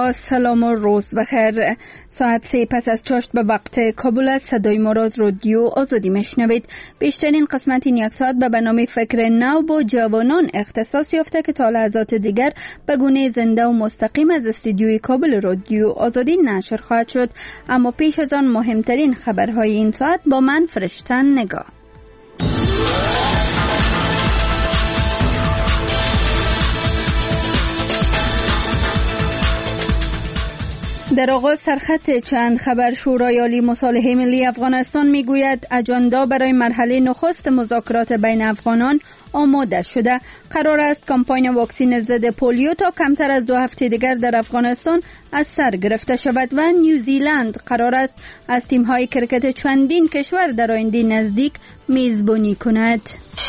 با سلام و روز بخیر. ساعت 3 پس از چاشت به وقت کابل است. صدای ما را از رادیو آزادی میشنوید. بیشترین قسمت این یک ساعت به برنامه فکر نو با جوانان اختصاص یافته که تا لحظات دیگر به گونه زنده و مستقیم از استودیوی کابل رادیو آزادی نشر خواهد شد. اما پیش از آن مهمترین خبرهای این ساعت با من فرشتن نگاه. در آغاز سرخط چند خبر. شورای عالی مصالحه ملی افغانستان میگوید اجندا برای مرحله نخست مذاکرات بین افغانان آماده شده. قرار است کمپاین واکسن ضد پولیو تا کمتر از 2 هفته دیگر در افغانستان از سر گرفته شود و نیوزیلند قرار است از تیم‌های کرکت چندین کشور در آینده نزدیک میزبانی کند.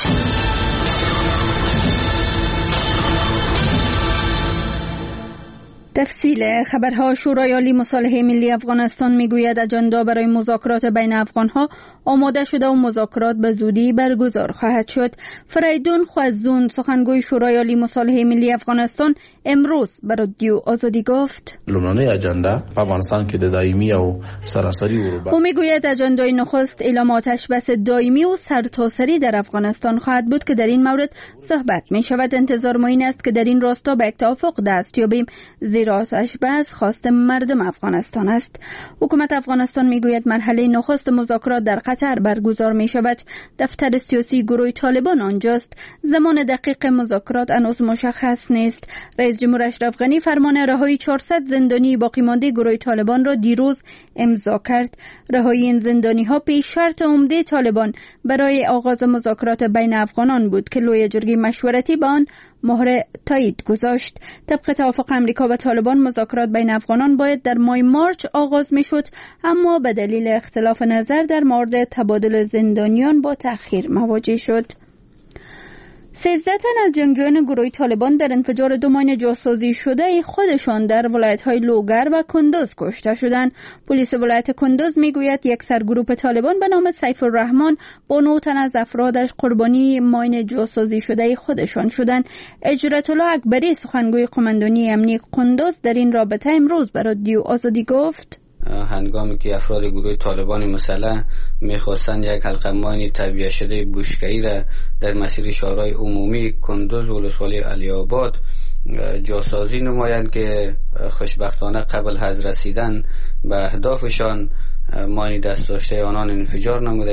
تفصیل خبرها. شورای عالی مصالحه ملی افغانستان میگوید اجندا برای مذاکرات بین افغانها آماده شده و مذاکرات به زودی برگزار خواهد شد. فریدون خوازون سخنگوی شورای عالی مصالحه ملی افغانستان امروز به رادیو آزادی گفت لومړنی اجندا په افغانستان کې د دایمي او سراسری او میگوید اجندای نخست اعلام آتش بس دایمی و سرتاسری در افغانستان خواهد بود که در این مورد صحبت می شود. انتظار ما این است که در این راستا به یک توافق دست یابیم، زیرا آتش بس خواست مردم افغانستان است. حکومت افغانستان میگوید مرحله نخست مذاکرات در قطر برگزار می شود. دفتر سیاسی گروه طالبان آنجاست. زمان دقیق مذاکرات هنوز مشخص نیست. رئیس جمهور اشرف غنی فرمان رهایی 400 زندانی باقی مانده گروه طالبان را دیروز امضا کرد. رهایی این زندانی ها پیش شرط عمده طالبان برای آغاز مذاکرات بین افغانان بود که لوی جرگه مشورتی به آن مهر تایید گذاشت. طبق توافق امریکا و طالبان مذاکرات بین افغانان باید در ماه مارچ آغاز می شد، اما به دلیل اختلاف نظر در مورد تبادل زندانیان با تأخیر مواجه شد. 13 تن از جنگجویان گروه طالبان در انفجار 2 ماین جاسازی شده خودشان در ولایت‌های لوگر و کندوز کشته شدند. پلیس ولایت کندوز میگوید یک سرگروه طالبان به نام سیف الرحمن با 9 تن از افرادش قربانی ماین جاسازی شده خودشان شدند. اجرت الله اکبری سخنگوی قماندانی امنیتی کندوز در این رابطه امروز به رادیو آزادی گفت هنگامی که افراد گروه طالبان مسلح میخواستند یک حلقه ماین تبیه شده بوشکه‌ای را در مسیر شهرهای عمومی کندوز و ولسوالی علی آباد جاسازی نمایند که خوشبختانه قبل از رسیدن به اهدافشان ماین دست داشته آنان انفجار نموده.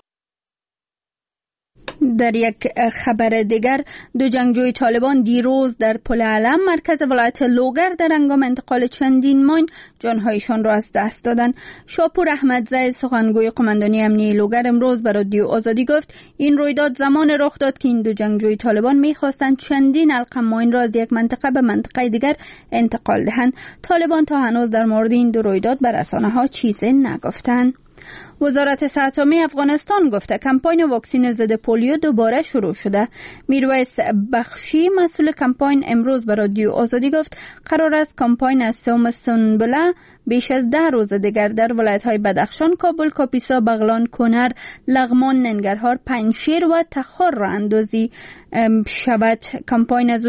در یک خبر دیگر 2 جنگجوی طالبان دیروز در پل علم مرکز ولایت لوگر در هنگام انتقال چندین ماین جانهایشان را از دست دادند. شاپور احمدزی سخنگوی قماندانی امنیتی لوگر امروز به رادیو آزادی گفت این رویداد زمان رخ داد که این 2 جنگجوی طالبان می‌خواستند چندین حلقه ماین را از یک منطقه به منطقه دیگر انتقال دهند. طالبان تا هنوز در مورد این 2 رویداد به رسانه‌ها چیزی نگفتند. وزارت صحت عامه افغانستان گفته کمپاین واکسن ضد پولیو دوباره شروع شده. میرویس بخشی مسئول کمپاین امروز به رادیو آزادی گفت قرار است کمپاین از سوم سنبله بیش از 10 روز دیگر در ولایت‌های بدخشان، کابل، کاپیسا، بغلان، کنر، لغمان، ننگرهار، پنجشیر و تخار را اندازی شود. کمپاین از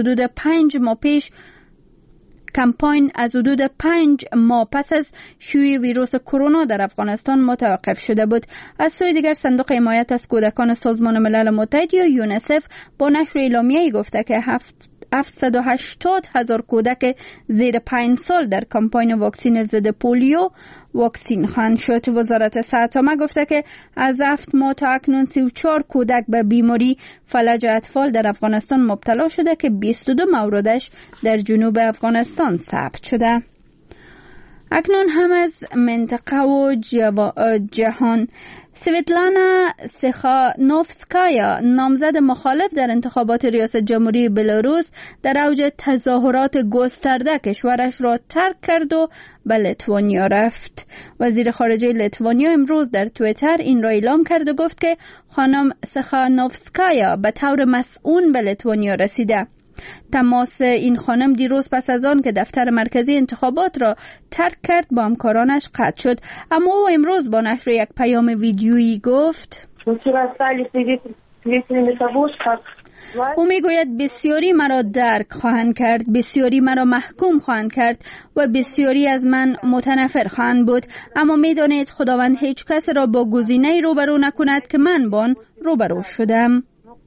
حدود 5 ماه پس از شیوع ویروس کرونا در افغانستان متوقف شده بود. از سوی دیگر صندوق حمایت از کودکان سازمان ملل متحد یا یونیسف با نشر اعلامیه‌ای گفته که 780,000 کودک زیر 5 سال در کمپاین واکسن ضد پولیو واکسین خواهند شد. وزارت صحت عامه گفته که از 7 ماه تا اکنون 34 کودک به بیماری فلج اطفال در افغانستان مبتلا شده که 22 موردش در جنوب افغانستان ثبت شده. اکنون هم از منطقه و جهان. سویتلانا سیخانوفسکایا نامزد مخالف در انتخابات ریاست جمهوری بلاروس در اوج تظاهرات گسترده کشورش را ترک کرد و به لیتوانیا رفت. وزیر خارجه لیتوانیا امروز در توییتر این را اعلام کرد و گفت که خانم سیخانوفسکایا به طور مسئول به لیتوانیا رسیده. تماس این خانم دیروز پس از آن که دفتر مرکزی انتخابات را ترک کرد با همکارانش قطع شد، اما او امروز با نشر یک پیام ویدیویی گفت او میگوید بسیاری مرا درک خواهند کرد، بسیاری مرا محکوم خواهند کرد و بسیاری از من متنفر خواهند بود، اما میدانید خداوند هیچ کس را با گزینه‌ای روبرو نکند که من با آن روبرو شدم.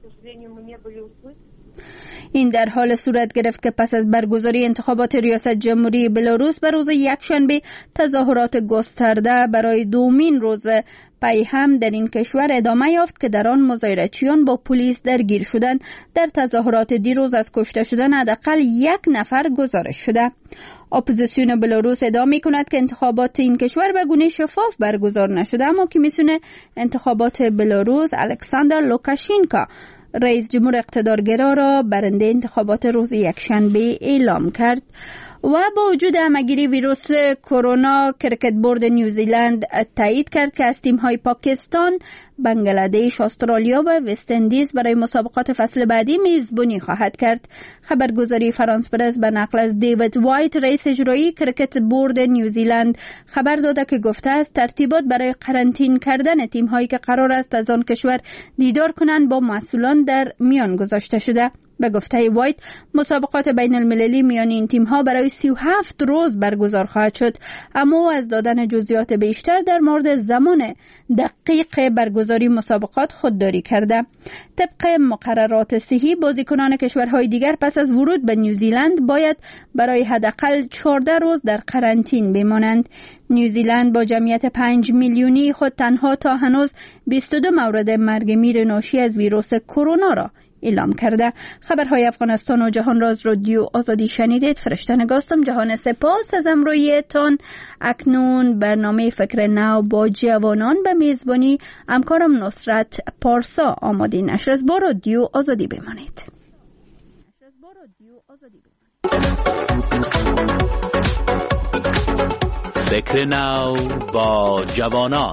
این در حال صورت گرفت که پس از برگزاری انتخابات ریاست جمهوری بلاروس به روز یکشنبه تظاهرات گسترده برای دومین روز پی هم در این کشور ادامه یافت که در آن مظاهره‌چیان با پلیس درگیر شدند. در تظاهرات دیروز از کشته شدن حداقل 1 نفر گزارش شده. اپوزیسیون بلاروس ادعا می‌کند که انتخابات این کشور به گونه شفاف برگزار نشده، اما کمیسیون انتخابات بلاروس الکساندر لوکاشینکا رئیس جمهور اقتدارگرا را برنده انتخابات روز یکشنبه اعلام کرد. و با وجود همه‌گیری ویروس کرونا، کرکت بورد نیوزیلند تایید کرد که از تیم‌های پاکستان، بنگلادش، استرالیا و وست اندیز برای مسابقات فصل بعدی میزبانی خواهد کرد. خبرگزاری فرانس پرس به نقل از دیوید وایت، رئیس اجرایی کرکت بورد نیوزیلند، خبر داده که گفته است ترتیبات برای قرنطین کردن تیم‌هایی که قرار است از آن کشور دیدار کنند با مسئولان در میان گذاشته شده. به گفته وایت، مسابقات بین المللی میان این تیم‌ها برای 37 روز برگزار خواهد شد، اما از دادن جزئیات بیشتر در مورد زمان دقیق برگزاری مسابقات خودداری کرده. طبق مقررات صحی، بازیکنان کشورهای دیگر پس از ورود به نیوزیلند باید برای حداقل 14 روز در قرنطین بمانند. نیوزیلند با جمعیت 5 میلیونی خود تنها تا هنوز 22 مورد مرگ میر ناشی از ویروس کرونا را اعلام کرده. خبرهای افغانستان و جهان را از رادیو آزادی شنیدید. فرشته نگاستم. جهان سپاس از همراهیتان. اکنون برنامه فکر نو با جوانان به میزبانی همکارم نصرت پارسا آماده. نشر با رادیو آزادی بمانید. فکر نو با جوانان.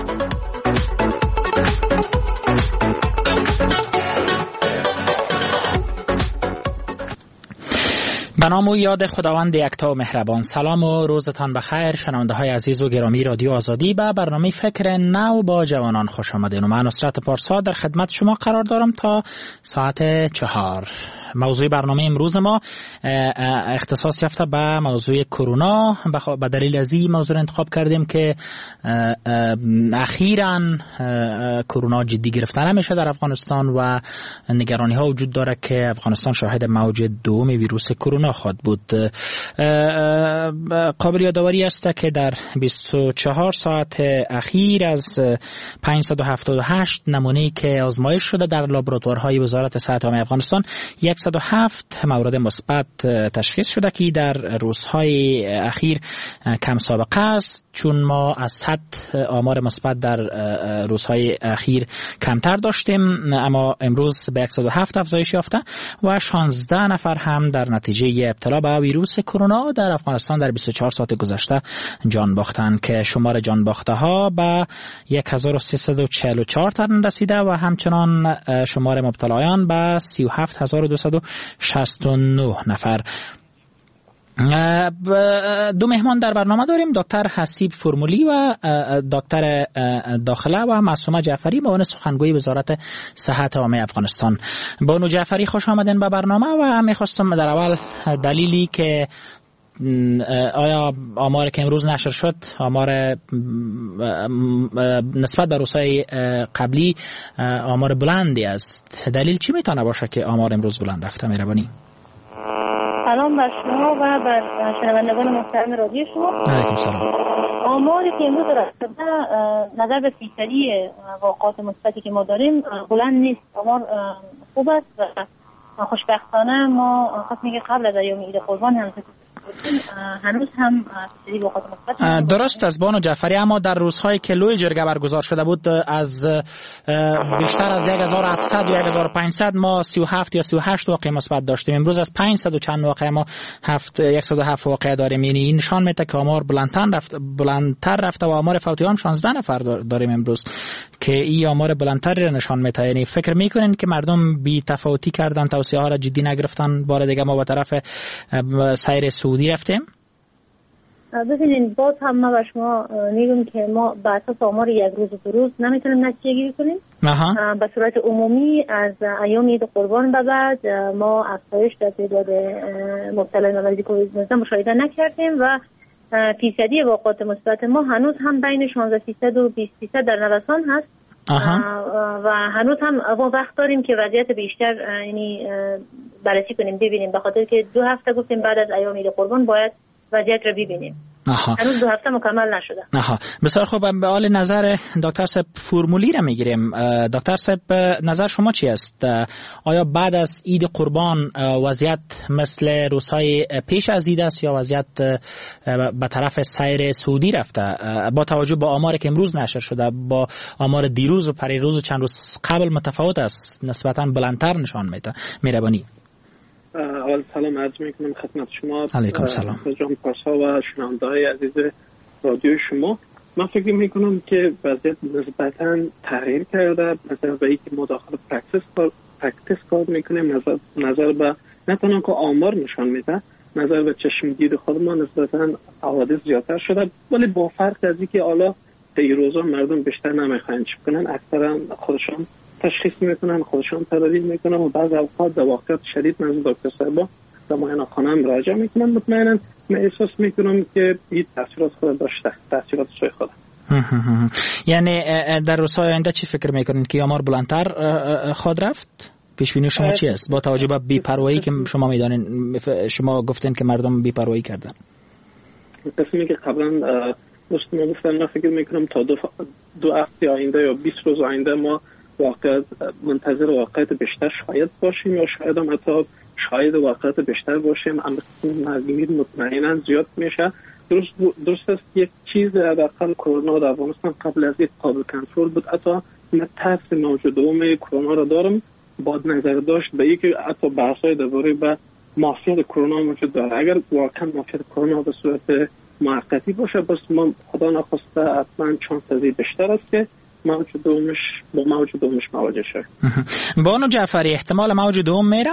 به نام و یاد خداوند یکتا و مهربان. سلام و روزتان بخیر شنونده های عزیز و گرامی رادیو آزادی. به برنامه فکر نو با جوانان خوش آمدین و من نصرت پارسا در خدمت شما قرار دارم تا ساعت 4. موضوع برنامه امروز ما اختصاص یافته به موضوع کرونا. به دلیل از این موضوع انتخاب کردیم که اخیراً کرونا جدی گرفته نمیشه در افغانستان و نگرانی ها وجود داره که افغانستان شاهد موج دوم ویروس کرونا خواهد بود. قابل یادآوری است که در 24 ساعت اخیر از 578 نمونه‌ای که آزمایش شده در لابراتوارهای وزارت صحت عامه افغانستان 107 مورد مثبت تشخیص شده که در روزهای اخیر کم سابقه است، چون ما از 100 آمار مثبت در روزهای اخیر کمتر داشتیم، اما امروز به 107 افزایش یافته و 16 نفر هم در نتیجه ابتلا به ویروس کرونا در افغانستان در 24 ساعت گذشته جان باختند که شمار جان باخته ها به 1344 تن رسیده و همچنان شمار مبتلایان به 37269 نفر. دو مهمان در برنامه داریم، دکتر حسیب فرمولی و دکتر داخله و معصومه جعفری، معاون سخنگوی وزارت صحت عامه افغانستان. بانو جعفری خوش آمدین به برنامه و میخواستم در اول دلیلی که آیا آمار که امروز نشر شد آمار نسبت به روزهای قبلی آمار بلندی است، دلیل چی میتونه باشه که آمار امروز بلند رفته؟ مهربانی. سلام بر شما و بر شنوندگان محترم رادیو شما. علیکم سلام. آماری که امروز رسیده نظر به فیصدی واقعات مثبتی که ما داریم بلند نیست. آمار خوب است و خوشبختانه ما خواستیم که قبل از ایام عید قربان هم هنوز هم واقعات مثبت درست از بانو جعفری، اما در روزهایی که لوی جرگه برگزار شده بود از بیشتر از 1700 یا 1500 ما 37 یا 38 واقعه مثبت داشتیم. امروز از 500 و چند واقعه ما 107 واقعه داریم. یعنی این نشان میده که آمار بلندتر رفته و آمار فوتی هم 16 نفر داریم امروز که این آمار بلندتر نشان میده. یعنی فکر میکنین که مردم بی تفاوتی کردن، توصیه ها را جدی نگرفتن؟ بار دیگه ما به طرف سیر سعودی رفتیم. ببینید باز هم ما به شما میگم که ما بر اساس آمار یک روز و 2 روز نمیتونیم نتیجه گیری کنیم. به صورت عمومی از ایام عید قربان به بعد ما افزایش در تعداد مبتلایان به کووید 19 مشاهده نکردیم و فیصدی واقعات مثبت ما هنوز هم بین 16% و 20% در نوسان هست. و هنوز هم وقت داریم که وضعیت بیشتر یعنی بررسی کنیم ببینیم، به خاطر که 2 هفته گفتیم بعد از ایام عید قربان باید وضعیت رو ببینیم. هنوز 2 هفته مکمل نشده. بسیار خوب. به حال نظر دکتر صاحب فرمولی را میگیریم. دکتر صاحب نظر شما چی است؟ آیا بعد از عید قربان وضعیت مثل روزهای پیش از عید است یا وضعیت به طرف سیر سعودی رفته؟ با توجه به آماری که امروز نشر شده با آمار دیروز و پریروز و چند روز قبل متفاوت است، نسبتاً بلندتر نشان میده. مهربانی. اول سلام عرض میکنم خدمت شما. علیکم سلام. جان پارسا و شنونده‌های عزیز رادیو شما. من فکر میکنم که وضعیت نسبتاً تغییر کرده. مثلا به اینکه ما داخل پرکتیس کار میکنیم، نظر به نه تنها که آمار نشان میده، نظر به چشمگیر خود ما نسبتاً حوادث زیادتر شده، ولی با فرق از اینکه حالا دیروزا مردم بیشتر نمیخواین چیک کنن، اکثرا خودشان تشخیص میکنن، خودشان تداوی میکنن و بعض اوقات در واقعیت شدید نزد دکتر صاحب در معاینه خانه مراجعه میکنن. مطمئنا من احساس میکنم که این تاثیرات خود داشته، تاثیرات سوی خود. یعنی در روزهای آینده چی فکر میکنین که آمار بلندتر خواهد رفت؟ پیش بینی شما چی است با توجه به بی‌پروایی که شما میدانین؟ شما گفتین که مردم بی‌پروایی کردن. تصمیمی که قبلا دوستان گفتن، من فکر میکنم تا 2 هفته آینده یا 20 روز آینده ما منتظر واقعیت بیشتر شاید باشیم یا شاید هم حتی شاید واقعیت بیشتر باشیم. اما مرگمیر مطمئنا زیاد میشه. درست است یک چیز در کرونا در افغانستان قبل از این قابل کنترل بود. حتی من ترس موج دوم کرونا را دارم با نظر داشت به اینکه حتی بحث‌های درباره به مافیات کرونا وجود داره. اگر واقعا مافیات کرونا به صورت موقتی باشه، بس ما خدا نخواسته حتما چانس از بیشتر است که موج دومش مواجه شد. بانو جعفری احتمال موج دوم میره؟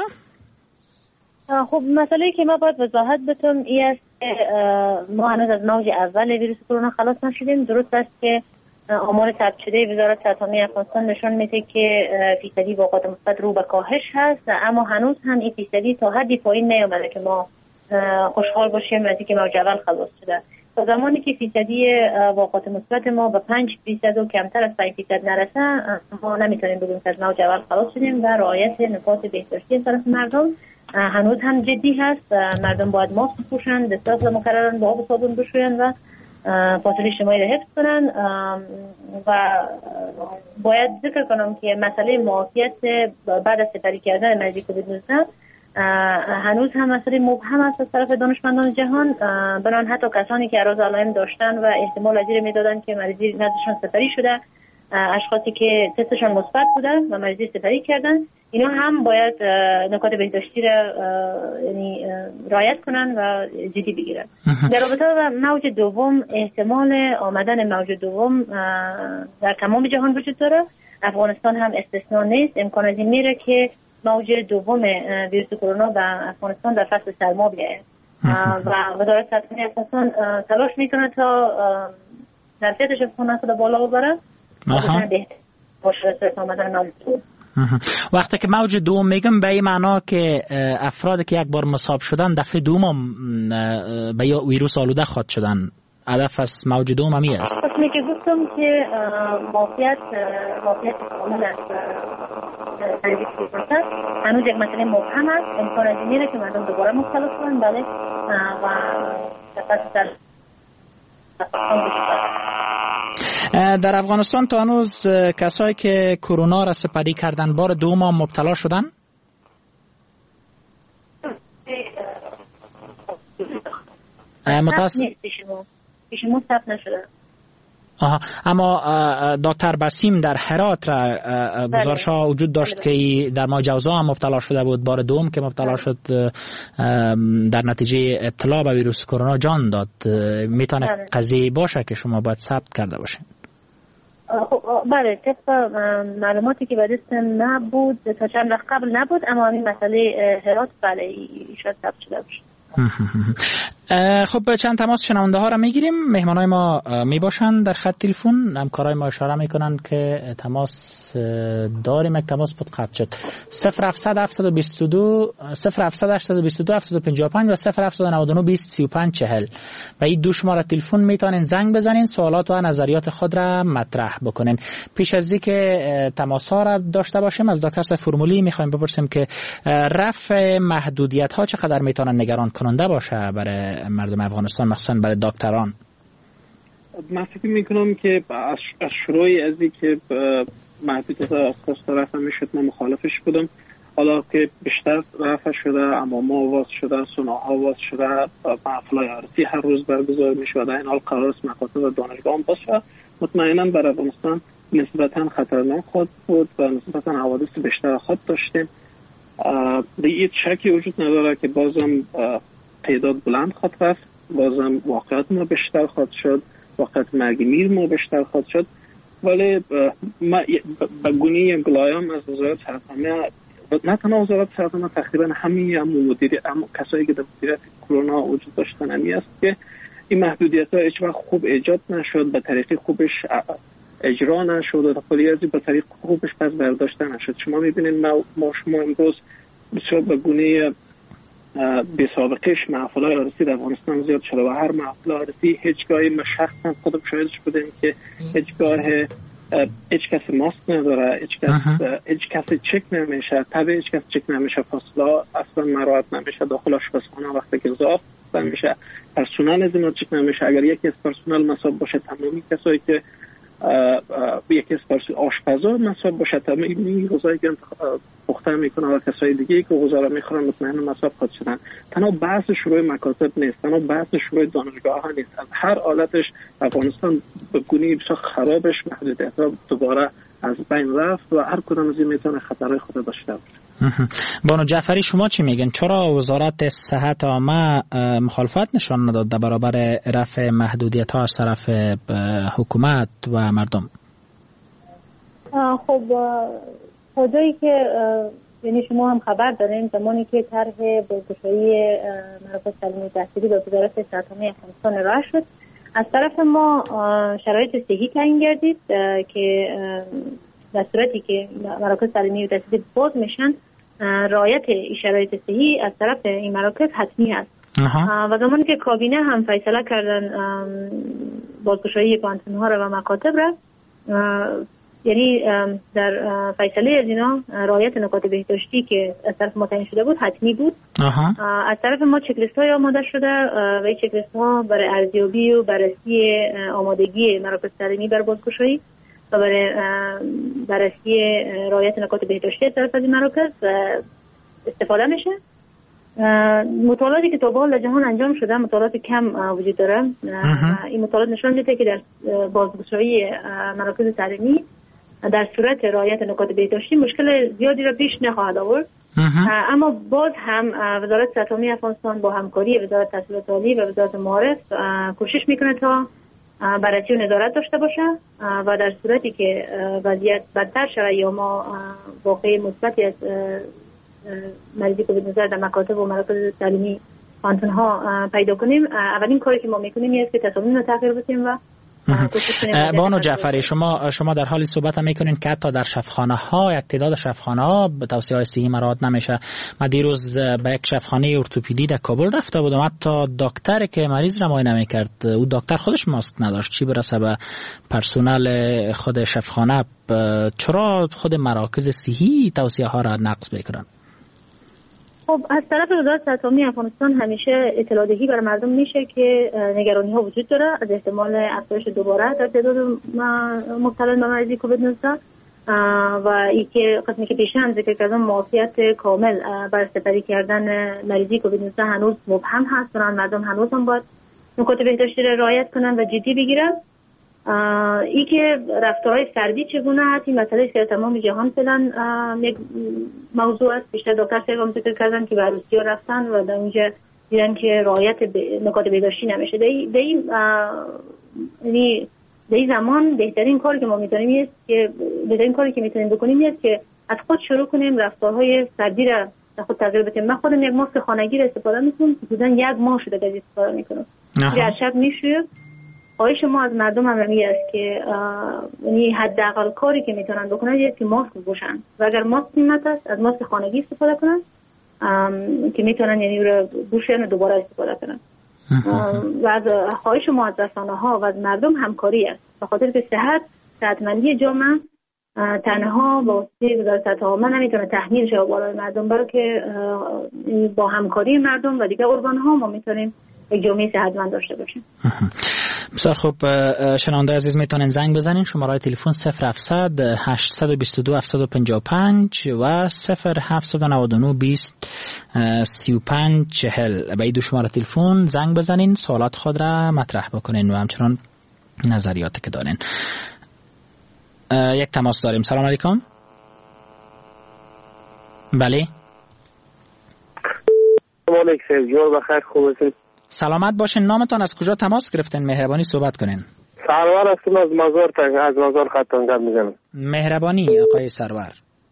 خب مسئله که ما باید وضاحت بتم این است که ما هنوز از موج اول ویروس کرونا خلاص نشدیم. درست است که آمار ثبت شده وزارت صحت عامه افغانستان نشان میده که فیصدی واقعات مثبت رو به کاهش هست، اما هنوز هم این فیصدی تا حدی پایین نیامده که ما خوشحال باشیم از اینکه موج اول خلاص شده. تا زمانی که فیصدی واقعات مثبت ما به 5% و کمتر از 5% نرسه، ما نمیتونیم بگیم که از موج اول خلاص شدیم و رعایت نکات بهداشتی از طرف مردم هنوز هم جدی هست. مردم باید ماسک بپوشن، دستمال مکررن با آب و صابون بشوین و فاصله اجتماعی را حفظ کنن. و باید ذکر کنم که مسئله معافیت بعد از سپری کردن مریضی کووید 19 هنوز هم مسئله مبهم است از طرف دانشمندان جهان. بنابراین حتی کسانی که اعراض علائم داشتن و احتمال از این میدادن که مریضی نزدشان سپری شده، اشخاصی که تستشان مثبت بوده و مریضی سپری کردن، اینا هم باید نکات بهداشتی را یعنی رعایت کنن و جدی بگیرن. در رابطه با موج دوم، احتمال آمدن موج دوم در تمام جهان وجود داره. افغانستان هم استثنا نیست. امکان از این میره که موج دوم ویروس کرونا به افغانستان در فصل سرما بیاید و وزارت صحت عامه افغانستان تلاش میکنه تا ظرفیتش افغانستان بالا ببره. وقتی که موج دوم میگم به این معنا که افرادی که یک بار مصاب شدن دفعه دوم به ویروس آلوده خواهد شدن. هدف از موج دوم همی است. قسمی که گفتم که معافیت کامل است هنوز یک مسئله مبهم است. امکان از این میره که مردم دوباره مبتلا شدن. بله و در افغانستان تا هنوز کسایی که کرونا را سپری کردن بار دوم هم مبتلا شدن؟ پیش ما ثبت نشده. اما دکتر بسیم در هرات را گزارش ها وجود داشت که در ماه جوزا هم مبتلا شده بود، بار دوم که مبتلا شد در نتیجه ابتلا به ویروس کرونا جان داد. میتونه قضیه باشه که شما باید ثبت کرده باشین؟ بله، طبق معلوماتی که به دستم نبود تا چند وقت قبل نبود، اما این مسئله هرات بله شاید ثبت شده باشه. خب چند تماس شنونده ها را میگیریم. مهمانای ما میباشند در خط تلفن. همکارای ما اشاره میکنند که تماس داریم. یک تماس بود قطع شد. 0700 722 0700 822 755 و 0799 20 35 40 و این دو شماره تلفن میتونین زنگ بزنین، سوالات و نظریات خود را مطرح بکنین. پیش از اینکه تماس ها را داشته باشیم از دکتر صاحب فرمولی میخوایم بپرسیم که رفع محدودیت ها چقدر میتونه نگران کننده باشه برای مردم افغانستان، مخصوصا برای دکتران؟ من فکر میکنم که از شروعی از این که محدودیت آغاز رفع میشد من مخالفش بودم. حالا که بیشتر رفع شده، امام‌ها واز شده، سناها واز شده، محفل‌های عرفی هر روز برگزار میشه و در این حال قرار است مکاتب و دانشگاه هم باشه، مطمئنا برای افغانستان نسبتا خطرناک خود بود و نسبتا حوادث بیشتر خود داشتیم. دیگه شکی وجود نداره که بازم تعداد بلند خود رفت، بازم واقعیت ما بیشتر خود شد، واقعیت مرگ میر ما بیشتر خود شد. ولی به گونه گلایان از وزارت صحت، نه تنها وزارت صحت، تقریبا همه کسایی که در مدیریت کرونا وجود داشتن همی است که این محدودیت ها هیچ وقت خوب ایجاد نشد، به طریق خوبش اجرا نشد و کلیازی به طریق خوبش پس برداشته نشد. شما میبینید ما شما امروز بسیار به گونه بی سابقهش محفل‌های عروسی در افغانستان زیاد شده و هر محفل عروسی هیچگاهی من شخصا خودم شاهدش بودم که هیچ کسی ماسک نداره، هیچ کسی چک نمیشه، طبعا هیچ کسی چک نمیشه، فاصله اصلا مراعات نمیشه، داخل آشپزخانه وقتی که ضعف میشه پرسنل از اینا چک نمیشه. اگر یکی از پرسنل مصاب باشه تمامی کسایی که یکی از آشپزا مصاب باشه تمامی غذایی که پخته میکنه و کسای دیگه که غذا رو میخورن مطمئنا مصاب خود شدن. تنها بحث شروع مکاتب نیست، تنها بحث شروع دانشگاه ها نیست، از هر حالتش افغانستان به گونه بسیار خرابش محدودیت ها دوباره از بین رفت و هر کدام از این میتونه خطرهای خود داشته باشه. بانو جعفری شما چی میگن؟ چرا وزارت صحت عامه مخالفت نشان نداد در برابر رفع محدودیت ها از طرف حکومت و مردم؟ خب تا جایی که یعنی شما هم خبر دارین زمانی که طرح بازگشایی مراکز تعلیمی تحصیلی به وزارت صحت عامه افغانستان ارائه شد، از طرف ما شرایط صحی تعیین گردید که در صورتی که مراکز تعلیمی تحصیلی باز میشن رعایت شرایط صحی از طرف این مراکز حتمی است. و زمانی که کابینه هم فیصله کردن بازگشایی پانتون‌ها و مکاتب را، یعنی در فیصله از اینا رعایت نکات بهداشتی که از طرف ما تعیین شده بود حتمی بود. از طرف ما چکلیست های آماده شده و این چکلیست ها برای ارزیابی و بررسی آمادگی مراکز تعلیمی بر بازگشایی و برای بررسی رعایت نکات بهداشتی از طرف از این مراکز استفاده میشه. مطالعاتی که تا به حال در جهان انجام شده مطالعات کم وجود داره. این مطالعات نشان میده که در بازگشایی مراکز تعلیمی در صورت رعایت نکات بهداشتی مشکل زیادی را پیش نخواهد آورد. اما باز هم وزارت صحت عامه افغانستان با همکاری وزارت تحصیلات عالی و وزارت معارف کوشش میکنه تا بررسی و نظارت داشته باشه و در صورتی که وضعیت بدتر شود یا ما واقعی مثبتی از مریضی کووید 19 در مکاتب و مراکز تعلیمی پانتون‌ها پیدا کنیم، اولین کاری که ما میکنیم است که تصامیم رو تغییر بدیم و بانو جعفری شما در حالی صحبت میکنین که حتی در شفاخانه ها یک تعداد شفاخانه ها به توصیه های صحی مراعات نمیشه. من دیروز به یک شفاخانه ارتوپدی در کابل رفته بودم، حتی دکتری که مریض را معاینه میکرد او دکتر خودش ماسک نداشت، چی برسه به پرسنل خود شفاخانه. چرا خود مراکز صحی توصیه ها را نقض میکنن؟ خب از طرف وزارت صحت عامه افغانستان همیشه اطلاع دهی برای مردم میشه که نگرانی ها وجود داره از احتمال افزایش دوباره در تعداد مبتلا به مریضی کووید 19 و اینکه قسمی که پیشتر ذکر کردم معافیت کامل بر سپری کردن مریضی کووید 19 هنوز مبهم هست. مردم هنوز هم باید نکات بهداشتی را رعایت کنن و جدی بگیرن. ای که رفتارهای فردی چگونه هست این مسئله است که تمام جهان فعلا یک موضوع است. بیشتر دکتر صاحب ذکر کردن که به عروسی‌ها رفتن و در اونجا دیدن که رعایت نکات بهداشتی نمیشه. در این زمان بهترین کاری که ما میتونیم است که بهترین کاری که میتونیم بکنیم است که از خود شروع کنیم رفتارهای فردی را خود تغییر بدیم. من خودم یک ماسک خانگی را استفاده میکنم، حدودا 1 ماه شده که استفاده میکنم. هر شب میشویم. خواهش ما از مردم هم این است که یعنی حداقل کاری که میتونن بکنن یه که ماسک بپوشن و اگر ماسک قیمت است از ماسک خانگی استفاده کنن که میتونن یعنی رو بپوشن و دوباره استفاده کنن. و از خواهش ما از رسانه‌ها و از مردم همکاری است، به خاطر که صحتمندی جامعه تنها با واسطه وزارت صحت عامه نمیتونه تحمیل شه بالای مردم، بلکه با همکاری مردم و دیگه ارگان‌ها ما میتونیم یک جامعه صحتمند داشته باشیم. بسیار خوب. شنونده عزیز میتونن زنگ بزنین. شماره تلفن 0700 822 755 و 0799 20 35 40. به این 2 شماره تلفن زنگ بزنین، سوالات خود را مطرح بکنین و همچنان نظریاتی که دارین. یک تماس داریم. سلام علیکم. بله. سلام علیکم. جور بخیر، خوب هستین؟ سلامت باشین. نامتان از کجا تماس گرفتین؟ مهربانی صحبت کنین. سرور هستم از مزار خطان گپ میزنم. مهربانی آقای سرور.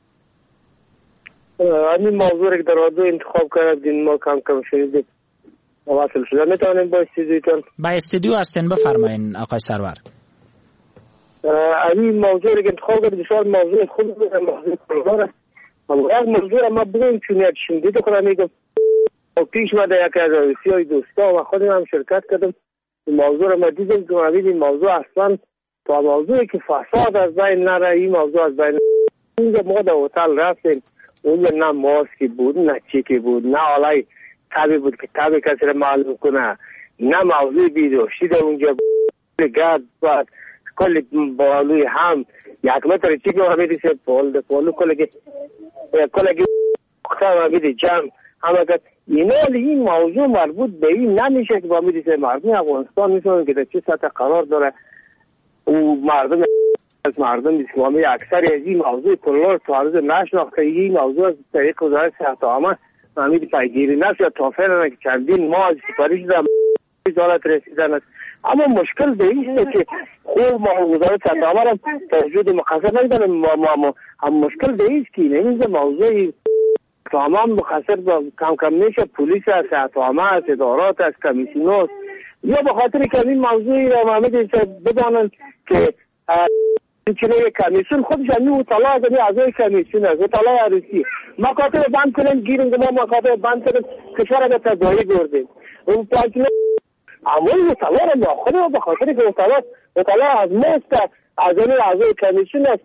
این موضوع که در رادیو انتخاب کردین ما کم شدید واصل شده. میتونیم با استودیوتون؟ با استودیو هستین، بفرمایین آقای سرور. این موضوع که انتخاب کردید بسیار موضوع خوب بود، موضوع پرگار است. موضوع ما بگویم چون یک شنیده کنم میگم پیش مده یک از روسیای دوستا و خودم هم شرکت کردم. موضوع ما دیدم که این موضوع اصلا تا موضوعی که فساد از بین نره، این موضوع از بین اونجا ما در هتل رفتیم، اونجا نه ماسکی بود نه چیکی بود نه آلای تبی بود که تبی کسی را معلوم کنه، نه موضوع بیدوشتی در اونجا گرد بود کلی بالوی هم 1 متر چیکی و همیدی سه پولو کلگی اختار همیدی جمع همه کد این موضوع مربوط به این نمیشه که با میدیسه مردم افغانستان میتونن که در چه سطح قرار داره او مردم از مردم نیست که همه اکثر از این موضوع کلار تعرض نشناخته. این موضوع از طریق وزارت صحت عامه همین پیگیری نشد یا توفیر که چندین ماه از سپاری شده وزارت رسیدن است. اما مشکل به این است که خوب ما وزارت صحت عامه را توجه مقصر نداریم. ما هم مشکل به این است که این موضوع تمام مختصر با کم میشه پلیس از صحت عامه از ادارات از کمیسیون یا به خاطر که این موضوعی را محمد بدانند که چنین یک کمیسیون خودش همین اطلاع از اعضای کمیسیون است، اطلاع عروسی مکاتب بند کنیم گیریم که ما مکاتب بند کنیم کشور را تباهی بردیم. اون پاکیه اما این اطلاع را ما خودم به خاطر که اطلاع از ماست از اعضای کمیسیون است.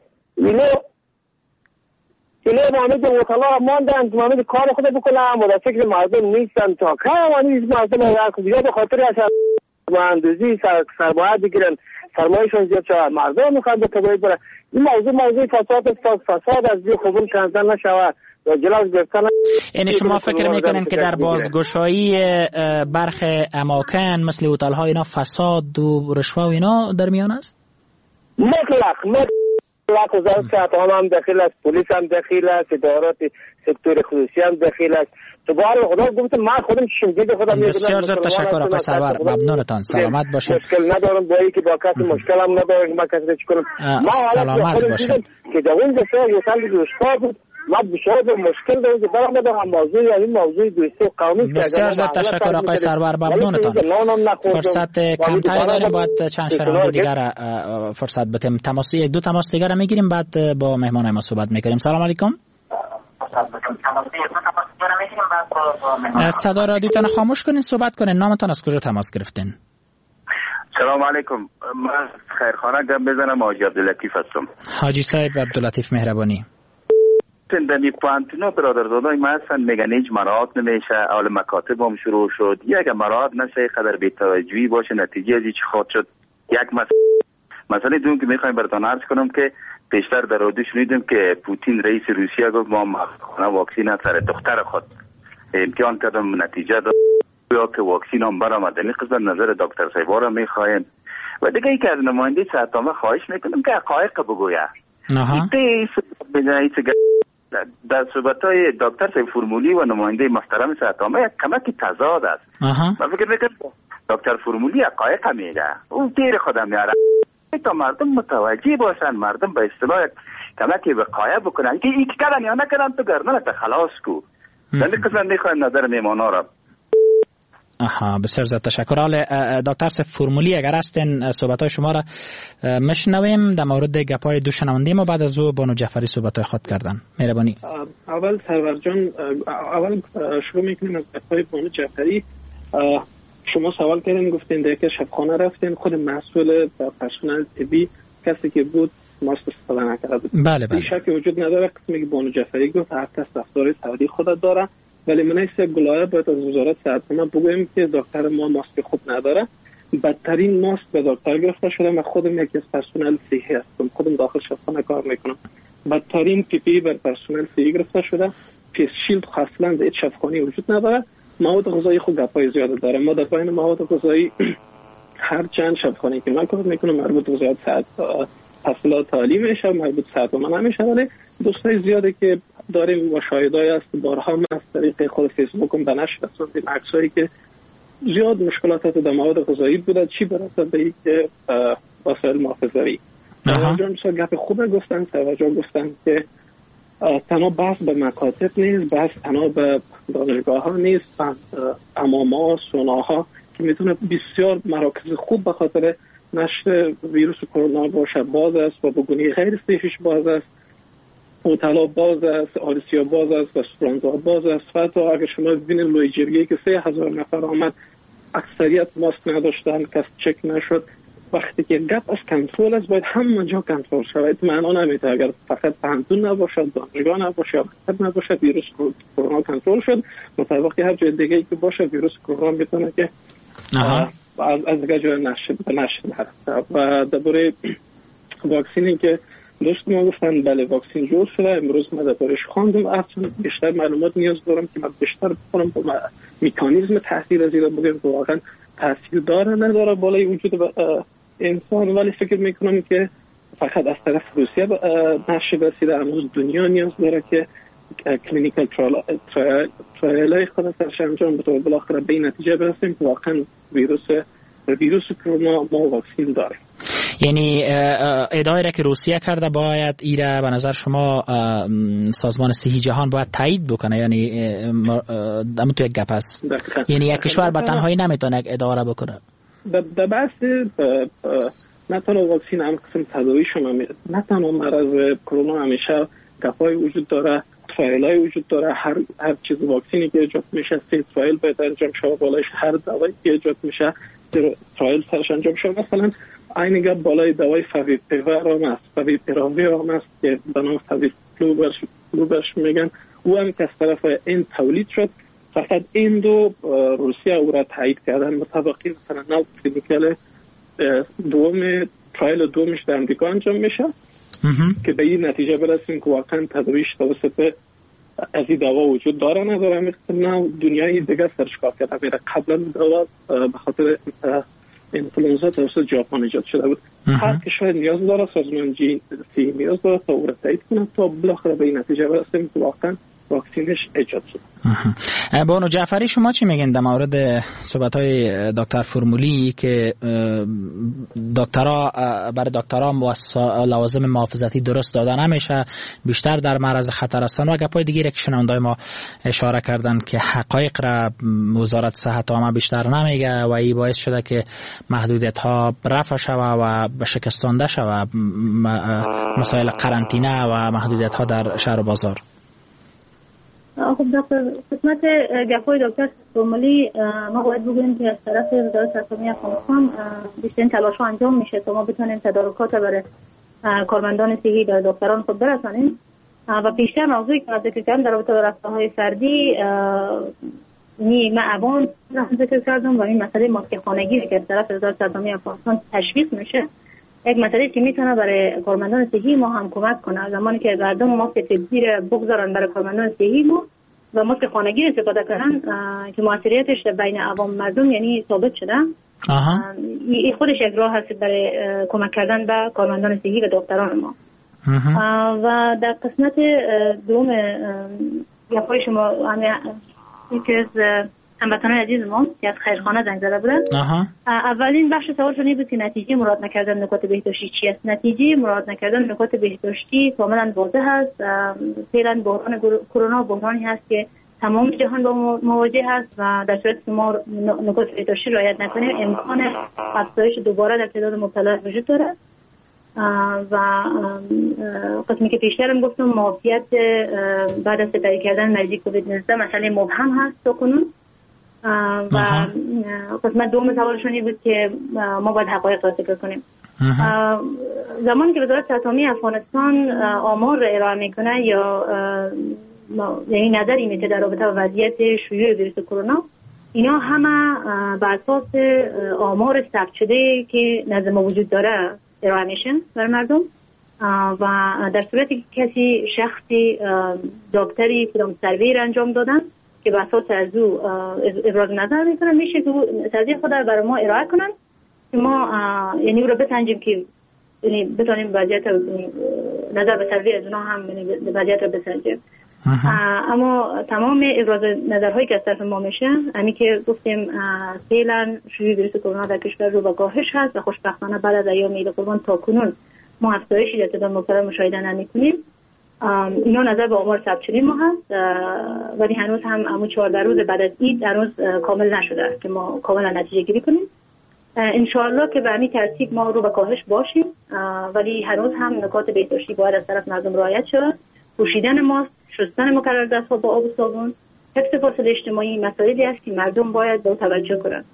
اینه محمد اطلاع ماندن محمد کار خود بکنم و در فکر مردم نیستن تا که مردم یا به خاطر از مهندسی سرمایه بگیرن سرمایهشون زیاد شود مردم میخواد به تباهی بره. این موضوع فساد است. فساد از دیگه قبول کردن نشود و جلوش گرفتن. یعنی شما فکر میکنین که در بازگشایی برخ اماکن مثل هتل‌ها اینا فساد و رشوه و اینا در میان است؟ مطلق وزارت صحت عامه هم داخل است، پلیس هم داخل است، ادارات سکتور خصوصی هم داخل است. تو بار خدا گفتم من خودم شنیده خودم بسیار زیاد تشکر آقای سرور، ممنونتان. سلامت باشید. مشکل ندارم با اینکه با کسی مشکل هم ندارم که من کسی چیکارم. ما سلامت باشید که در اون جسا یه سال دوستا بود ما بسیار مشکل داریم که برام ندارم موضوع این موضوع دوستی قومی. بسیار زیاد تشکر آقای سرور، ممنونتان. فرصت کمتری داریم، باید چند شنونده دیگر فرصت بدیم. یک دو تماس دیگر رو میگیریم بعد با مهمان ما صحبت میکنیم. سلام علیکم. صدا رادیوتان خاموش کنین، صحبت کنین. نامتان از کجا تماس گرفتین؟ سلام علیکم. من خیرخانه گپ بزنم. حاجی عبداللطیف هستم. حاجی صاحب عبداللطیف مهربانی. در پانتونا برادرزادای ما هستن میگن هیچ مراعات نمیشه. اول مکاتب هم شروع شد. یک مراعات نشه قدر بی‌توجهی باشه نتیجه از هیچ خاط شد. یک مسئله دوم که میخوایم براتون عرض کنم که پیشتر در رادیو شنیدیم که پوتین رئیس روسیه گفت ما واکسین سر دختر خود امتحان کردم نتیجه داد یا که واکسین هم برآمد. این قسمت نظر دکتر صاحب را میخوایم و دیگه ای که از نماینده صحت عامه خواهش میکنم که حقایق بگوید. در صحبت‌های دکتر صاحب فرمولی و نماینده محترم صحت عامه یک کمکی تضاد است. من فکر میکنم دکتر فرمولی حقایق میگه، اون دیر خودم میاره تا مردم متوجه باشن، مردم به اصطلاح کمکی وقایع بکنن که این کردن یا نکردن تو گردنت خلاص کو. در این قسمت میخوایم نظر میمانا را. بسیار زیاد تشکر. حال دکتر فرمولی اگر هستین صحبت‌های شما را مشنویم در مورد گپ‌های دو شنونده ما، بعد از او بانو جعفری صحبت‌های خود کردن. مهربانی. اول سرور جان، اول شروع می‌کنیم از گپ‌های بانو جعفری. شما سوال کردین، گفتین دیگه شبخانه رفتین، خود مسئول پرسنل طبی کسی که بود ماسک استفاده نکرده بود. بله. شکی وجود نداره. قسمی که بانو جعفری گفت هر کس رفتار سعودی خود داره، ولی من ایسته گلایه باید از وزارت صحت ما بگویم که دکتر ما ماسک خوب نداره. بدترین ماسک به دکتر گرفته شده. من خودم یکی از پرسنل صحی هستم، خودم داخل شبخانه کار میکنم. بدترین پی پی بر پرسنل صحی گرفته شده. فیس شیلد اصلا در شبخانه وجود نداره. مواد غذایی خوب گپای زیاد داره. ما در پایین مواد غذایی هر چند شبخانه که من کار میکنم مربوط به وزارت صحت تحصیلات عالی میشه، مربوط صحت ما نمیشه، ولی دوستای زیاده که داریم مشاهده‌ای است بارها من از طریق خود فیسبوکم به نشر رسوندیم عکسایی که زیاد مشکلات در مواد غذایی بوده، چی برسه به اینکه وسایل محافظه‌ای. جان گپ خوبه گفتن، توجه گفتن که تنها بحث به مکاتب نیست، بحث تنها به دانشگاه ها نیست، امام‌ها، سوناها که میتونه بسیار مراکز خوب به خاطر نشر ویروس کرونا باشه باز است و بگونی غیر صحیحش باز است، هتل‌ها باز است، آرسیا باز است، رستوران‌ها باز است. حتی اگر شما ببینید لوی جرگی که 3000 نفر آمد، اکثریت ماسک نداشتن، کس چک نشد. وقتی که گپ از کنترل است باید همه جا کنترل شود. معنا نمیده اگر فقط پانتون نباشد، دانشگاه نباشد، مکتب نباشد ویروس کرونا کنترل شد، مطابق هر جای دیگه که باشه ویروس کرونا میتونه که از دیگه جای نشه و درباره واکسینی که دوست ما گفتن بله واکسین جور شده. امروز من دربارش خواندم، اصلا بیشتر معلومات نیاز دارم که من بیشتر بخونم مکانیزم تاثیر از این بگم که واقعا تاثیر داره نداره بالای وجود انسان، ولی فکر میکنم که فقط از طرف روسیه نشه برسیده. امروز دنیا نیاز داره که کلینیکال ترایل خود سرش انجام بده و بالاخره به این نتیجه برسیم که واقعا ویروس کرونا ما واکسین داره. یعنی ادعایی را که روسیه کرده باید ایره به نظر شما سازمان صحی جهان باید تایید بکنه، یعنی اما تو یک گپ است، یعنی یک کشور به تنهایی نمیتونه ادعا را بکنه. در بحث نه تنها واکسین هم قسم تداویش نه تنها مرض کرونا همیشه گپای وجود داره، ترایلای وجود داره. هر چیز واکسینی که ایجاد میشه 3 ترایل باید انجام شود، بالایش هر دوایی که ایجاد میشه ترایل سرش انجام شود. مثلا این گپ بالای دوای فاویپیرا هم است، فاویپیراویر هم است که به نام فاویپلوبرش میگن، او هم که از طرف این تولید شد. فقط این دو روسیه او را تایید کردن. مطابقی مثلا نو کلینیکال دوم ترایل دومش در امریکا انجام میشه که به این نتیجه برسیم که واقعا تداویش توسط از این دوا وجود داره نداره. نه دنیای دیگه سرش کار کرده. میره قبلا دوا به خاطر انفلوئنزا توسط ژاپن ایجاد شده بود. هر کشور نیاز داره، سازمان جهانی نیاز داره تا او را تایید کنه تا بالاخره به این نتیجه برسیم که واقعا واکسینش ایجاد شد. بانو جعفری شما چی میگین در مورد صحبت‌های دکتر فرمولی که برای دکترها لوازم محافظتی درست داده نمیشه، بیشتر در معرض خطر هستن، و گپای دیگه که شنوندای ما اشاره کردن که حقایق را وزارت صحت عامه بیشتر نمیگه و این باعث شده که محدودیت ها رفع شود و شکستانده شود مسائل قرنطینه و محدودیت ها در شهر و بازار. خب دکتر، قسمت گپای دکتر فرمولی ما باید بگوییم که از طرف وزارت صحت عامه افغانستان بیشترین تلاش ها انجام میشه تا ما بتونیم تدارکات برای کارمندان صحی در دکتران خود برسانیم و بیشتر موضوعی که ذکر کردم در رابطه با رفتارهای فردی معبان ذکر کردم و این مسئله ماسک خانگی که از طرف وزارت صحت عامه افغانستان تشویق میشه، یک مسئله که میتونه برای کارمندان صحی ما هم کمک کنه. زمانی که مردم ماسک طبی بگذارن برای کارمندان صحی ما و ماسک خانگی استفاده کنن که موثریتش بین عوام مردم یعنی ثابت شده، این خودش یک راه هست برای کمک کردن به کارمندان صحی و دکتران ما. و در قسمت دوم گپای شما یکی از هموطنان عزیز ما که از خیرخانه زنگ زده بودن، اولین بخش سوالشون این بود که نتیجه مراد نکردن نکات بهداشتی چی است. نتیجه مراد نکردن نکات بهداشتی کاملا واضح است. فعلا بحران کرونا بحرانی هست که تمام جهان با مواجه هست و در صورتی که ما نکات بهداشتی رعایت نکنیم امکان افزایش دوباره در تعداد مبتلا وجود داره. و قسمی که پیشترم گفتم معافیت بعد از سپری کردن مریضی کووید 19 مسئله مبهم هست تا کنون. و قسمت دوم سوالشون بود که ما باید حقایق را ذکر کنیم. زمانی که وزارت صحت عامه افغانستان آمار را ارائه میکنه یا یعنی نظری میده در رابطه با وضعیت شیوع ویروس کرونا، اینا همه بر اساس آمار ثبت شده که نزد ما وجود داره ارائه میشن برای مردم. و در صورتی که کسی شخصی دکتری کدام سروی را انجام دادن که بر اساس از او ابراز نظر میکنن، میشه که سروی خود را برای ما ارائه کنن که ما یعنی او را بسنجیم که یعنی بتونیم وضعیت نظر به سروی از اونا هم وضعیت را بسنجیم. اما تمام ابراز نظرهایی که از طرف ما میشه همین که گفتیم فعلا شیوع ویروس کرونا در کشور رو به کاهش هست و خوشبختانه بعد از ایام عید قربان تا کنون ما افزایشی در تعداد مبتلا مشاهده نمی‌کنیم. اینا نظر به آمار ثبت شده ما هست، ولی هنوز هم همون 14 روز بعد از عید هنوز کامل نشده که ما کاملا نتیجه گیری کنیم. انشاءالله که به همین ترتیب ما رو به کاهش باشیم، ولی هنوز هم نکات بهداشتی باید از طرف مردم رعایت شود. پوشیدن ماسک، شستن مکرر دست‌ها با آب و صابون، حفظ فاصله اجتماعی مسائلی است که مردم باید به توجه کنند.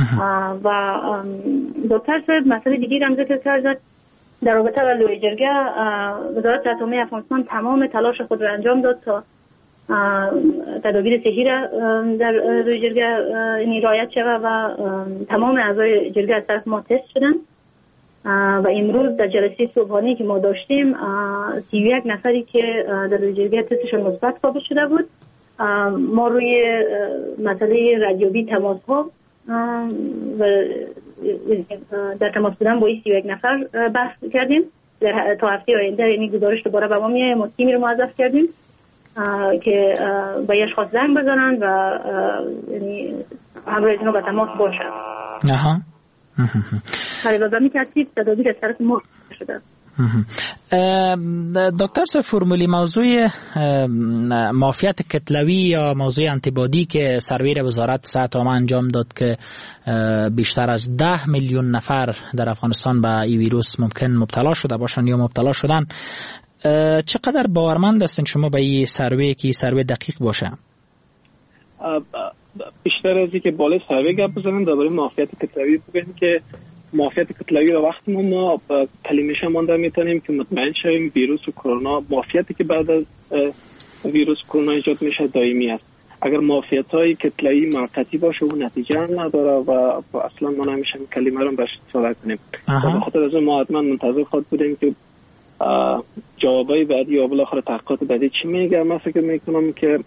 و دکتر صاحب مسئله دیگری هم ذکر کرد در رابطه با لوی جرگه. وزارت صحت عامه افغانستان تمام تلاش خود را انجام داد تا تدابیر صحی را در لوی جرگه رعایت شود و تمام اعضای جرگه از طرف ما تست شدن. و امروز در جلسه صبحانه که ما داشتیم 31 نفری که در لوی جرگه تستشون مثبت ثابت شده بود. ما روی مسئله ردیابی تماس ها و در تماس بودن با این 31 نفر بحث کردیم. تا هفته آینده یعنی گزارش دوباره به ما میاد. ما تیمی رو موظف کردیم که با اشخاص زنگ بزنن و یعنی همراه اینا به تماس باشن. ولی به همین ترتیب تدابیر از طرف ما شده. دکتر صاحب فرمولی موضوع معافیت کتلوی یا موضوع آنتیبادی که سرویر وزارت صحت عامه انجام داد که بیشتر از 10 میلیون نفر در افغانستان به این ویروس ممکن مبتلا شده باشند یا مبتلا شدن، چقدر باورمند هستین شما به این سروی که سروی دقیق باشه؟ بیشتر از اینکه بالای سروی گپ بزنم درباره معافیت کتلوی بگیم که معافیت کتلوی رو وقتی ما کلمه‌اش مانده میتونیم که مطمئن شویم ویروس کرونا معافیتی که بعد از ویروس کرونا ایجاد میشه دائمی است. اگر معافیت‌های کتلوی موقتی باشه و نتیجه هم نداره و اصلا ما نمیشه کلمه رو بهش استفاده کنیم. به خاطر از ما حتما منتظر خود بودیم که جوابای بعدی یا بالاخره تحقیقات بعدی چی میگه. من فکر میکنم که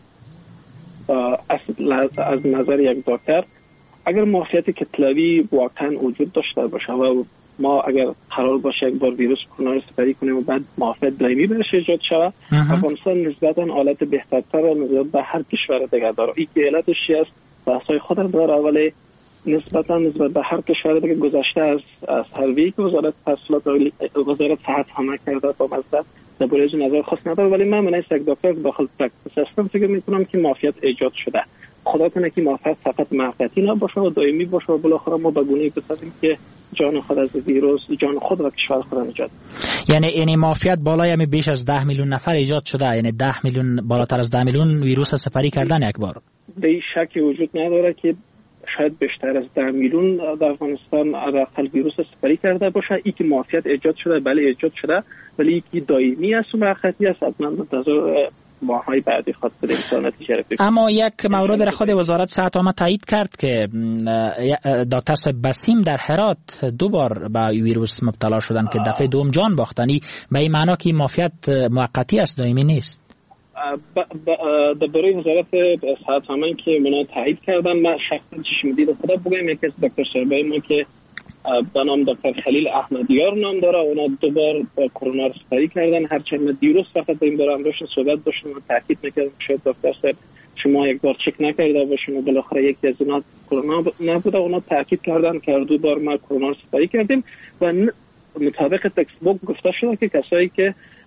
از نظر یک دکتر اگر معافیت کتلوی واقعا وجود داشته باشه و ما اگر قرار باشه یک بار ویروس کرونا رو سپری کنیم و بعد معافیت دائمی برش ایجاد شود، افغانستان نسبتا حالت بهترتر نسبت به هر کشور دیگه داره. این که علتش است بحث‌های خود داره، ولی نسبت به هر کشور دیگه گذشته از سروی که وزارت صحت عامه کرده با مزد درباره از نظر خاص نداره. ولی من یک دکتر داخل پرکتیس هستم فکر میکنم که معافیت ایجاد شده. خدا کنه که معافیت فقط موقتی نباشه و دائمی باشه و بالاخره ما به گونه‌ای بتونیم که جان خود از ویروس جان خود و کشور خود نجات. یعنی معافیت بالای بیش از 10 میلیون نفر ایجاد شده، یعنی 10 میلیون بالاتر از 10 میلیون ویروس سپری کردن یک بار. به شکی وجود نداره که شاید بیشتر از 10 میلیون در افغانستان حداقل ویروس سپری کرده باشه. این که معافیت ایجاد شده بله ایجاد شده، ولی اینکه دائمی است و موقتی است حتما منتظر ماهای بعدی خواست بده امسال نتیجه رسید. اما یک مورد را خود وزارت صحت عامه تایید کرد که دکتر صاحب بسیم در هرات 2 بار به ویروس مبتلا شدن که دفعه دوم جان باختنی. به این معنا که معافیت موقتی است دائمی نیست. درباره وزارت صحت عامه که منا تایید کردن، من شخصا چشم دید خدا بگم یکی از دکتر صاحبای ما که به نام دکتر خلیل احمدیار نام داره، اونا 2 بار کرونا رو سپری کردن. هرچند من دیروز فقط این بار امروز صحبت داشتم و تاکید میکردم شاید دکتر صاحب شما یک بار چک نکرده باشین و بالاخره یکی از اونا کرونا نبوده. اونا تاکید کردن که 2 بار ما کرونا رو سپری کردیم و مطابق تکست بوک گفته شده که کسایی که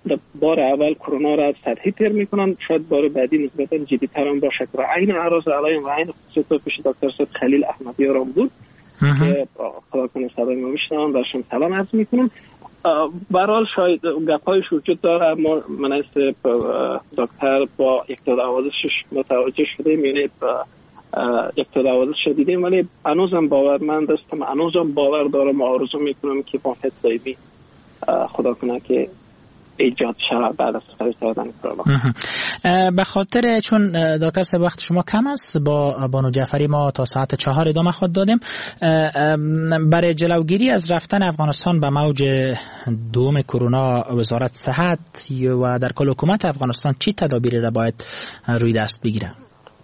بار اول کرونا را سطحی تر میکنن، شاید بار بعدی نسبتا جدی تر هم باشه و عین اعراض علایم و عین خصوصیات پیش دکتر سید خلیل احمدی آرام بود که خدا کنه صدای ما بشنون، برشون سلام عرض میکنم. برحال شاید گپایش وجود داره، اما من از دکتر با 112 متوجه شدیم، یعنی 112 شدیدیم، ولی هنوزم باورمند هستم، هنوزم باور دارم و آرزو میکنم که با حد دائمی خدا کنه که ایجاد شود بعد از کردن کرونا. به خاطر چون دکتر صاحب وقت شما کم است، با بانو جعفری ما تا ساعت 4 ادامه خود دادیم. برای جلوگیری از رفتن افغانستان به موج دوم کرونا، وزارت صحت و در کل حکومت افغانستان چی تدابیری را باید روی دست بگیره؟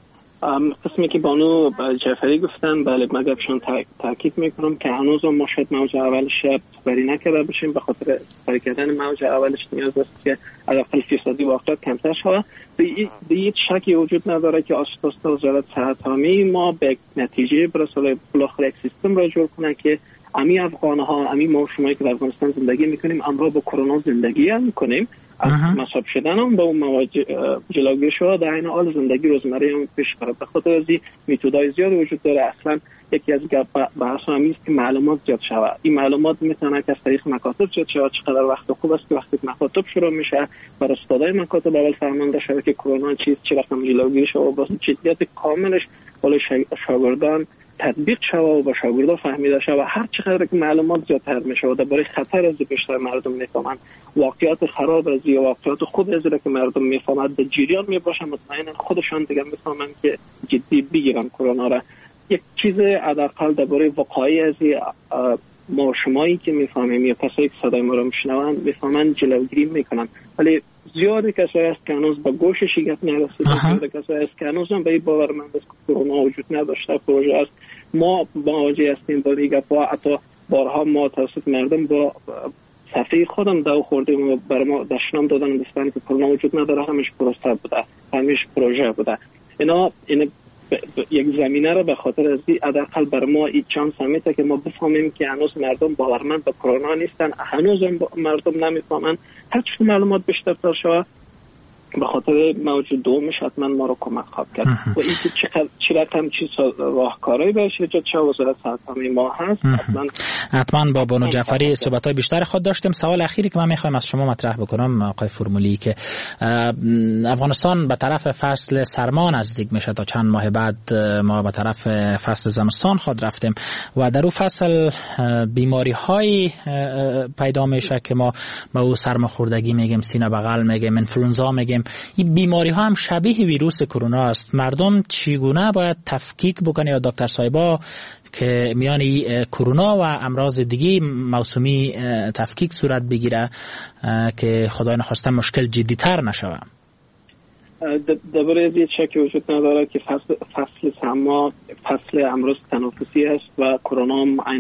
قسمی که بانو جعفری گفتن، بله من گپشون تاکید میکنم که هنوز ما شاید موج اولش بری نکرده باشیم. به خاطر بری کردن موج اولش نیاز است که حداقل فیصدی واقعیت کمتر شود. هیچ شکی وجود نداره که آساستا وزارت صحت ما به نتیجه برسه، بالاخره یک سیستم را جور کنه که امی افغان‌ها، امی ما شمایی که در افغانستان زندگی میکنیم، امروز با کرونا زندگی هم کنیم، از مصاب شدن هم با اون مواجه جلوگیری شده، در این حال زندگی روزمره هم پیش بره. به خاطر از این میتودای زیاد وجود داره. اصلا یکی از بحث همی است که معلومات زیاد شود. این معلومات میتونه که از طریق مکاتب زیاد شود. چقدر وقت خوب است که وقتی مکاتب شروع میشه، بر استادای مکاتب اول فرمانده شده که کرونا چیست، چه رقم جلوگیری شود، با جدیت کاملش بالای شاگردان تطبیق شود و با شاگردان فهمیده شود. هر چقدر که معلومات زیادتر میشه و درباره خطر از بیشتر مردم میفهمند، واقعیت خراب از یا واقعیت خوب از که مردم میفهمند به جریان میباشن، مطمئنا خودشان دیگه میفهمند که جدی بگیرن کرونا را. یک چیز حداقل درباره وقایع از ما شمایی که میفهمیم یا کسایی که صدای ما رو میشنوند میفهمند جلوگیری میکنن، ولی زیاد کسایی است که هنوز به گوش شگفت نرسیده، زیاد کسایی است که هنوز هم به این باورمند است که کرونا وجود نداشته، پروژه است. ما مواجه هستیم با دیگه با حتی بارها ما توسط مردم با صفحه خودم دو خوردیم و برای ما دشنام دادن دستن که کرونا وجود نداره، همیشه پروسه بوده، همیشه پروژه بوده. اینا یک زمینه را به خاطر از این حداقل بر ما این چانس همیته که ما بفهمیم که هنوز مردم باورمند به کرونا نیستن، هنوز مردم نمیفهمن. هر چه معلومات بیشتر شود به خاطر موج دومش حتما ما رو کمک خواهد کرد. و این که چه رقم چی راهکارهایی باشه چه وزارت صحت ما هست، حتما با بانو جعفری صحبت‌های بیشتر خود داشتیم. سوال اخیری که من میخوایم از شما مطرح بکنم آقای فرمولی، که افغانستان به طرف فصل سرما نزدیک میشه، تا چند ماه بعد ما به طرف فصل زمستان خود رفتیم و در اون فصل بیماری‌های پیدا میشه که ما به او سرماخوردگی میگیم، سینه بغل میگیم، انفلوئنزا میگیم. این بیماری ها هم شبیه ویروس کرونا است. مردم چگونه باید تفکیک بکنه یا دکتر صاحبا که میان کرونا و امراض دیگه موسومی تفکیک صورت بگیره که خدای نخواسته مشکل جدی تر نشوه؟ درباره از یک شکی وجود نداره که فصل سرما فصل امراض تنفسی است و کرونا هم عین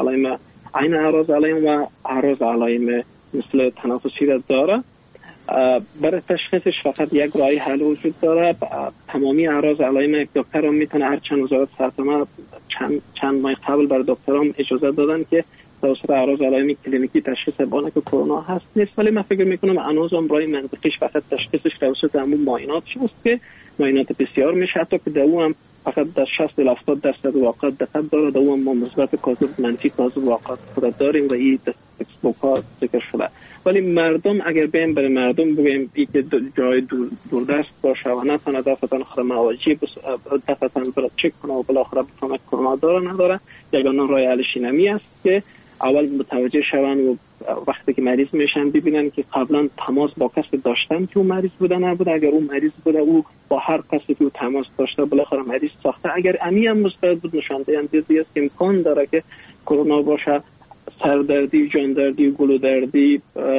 اعراض علایم و اعراض علایم مثل تنفسی را داره. برای تشخیصش فقط یک راه حل وجود داره. تمامی اعراض علایم یک دکتر هم میتونه، هر چند وزارت صحت ما چند ماه قبل بر دکترام اجازه دادن که توسط اعراض علایم کلینیکی تشخیص بانه که کرونا هست نیست، ولی من فکر میکنم هنوز هم راه منطقیش فقط تشخیصش توسط همون معاینات است که معاینات بسیار میشه، حتی که دو هم فقط در 60 الی 70% واقعیت دقت داره، دو هم ما مثبت کاذب منفی کاذب واقعیت خود داریم و این تکستبوک ها ذکر شده. ولی مردم اگر بیم برای مردم بگیم که جای دوردست باشه و نتونه دفتن خود مواجه دفتن برای چک کنه و بالاخره بفهمه کرونا داره نداره، یگانه راه حلش نمی است که اول متوجه شون و وقتی که مریض میشن ببینن که قبلا تماس با کسی داشتن که اون مریض بوده نبوده. اگر اون مریض بوده او با هر کسی که او تماس داشته بالاخره مریض ساخته. اگر امی هم مثبت بود نشان دهنده است که امکان داره که کرونا باشه. سردردی، جاندردی، گلودردی،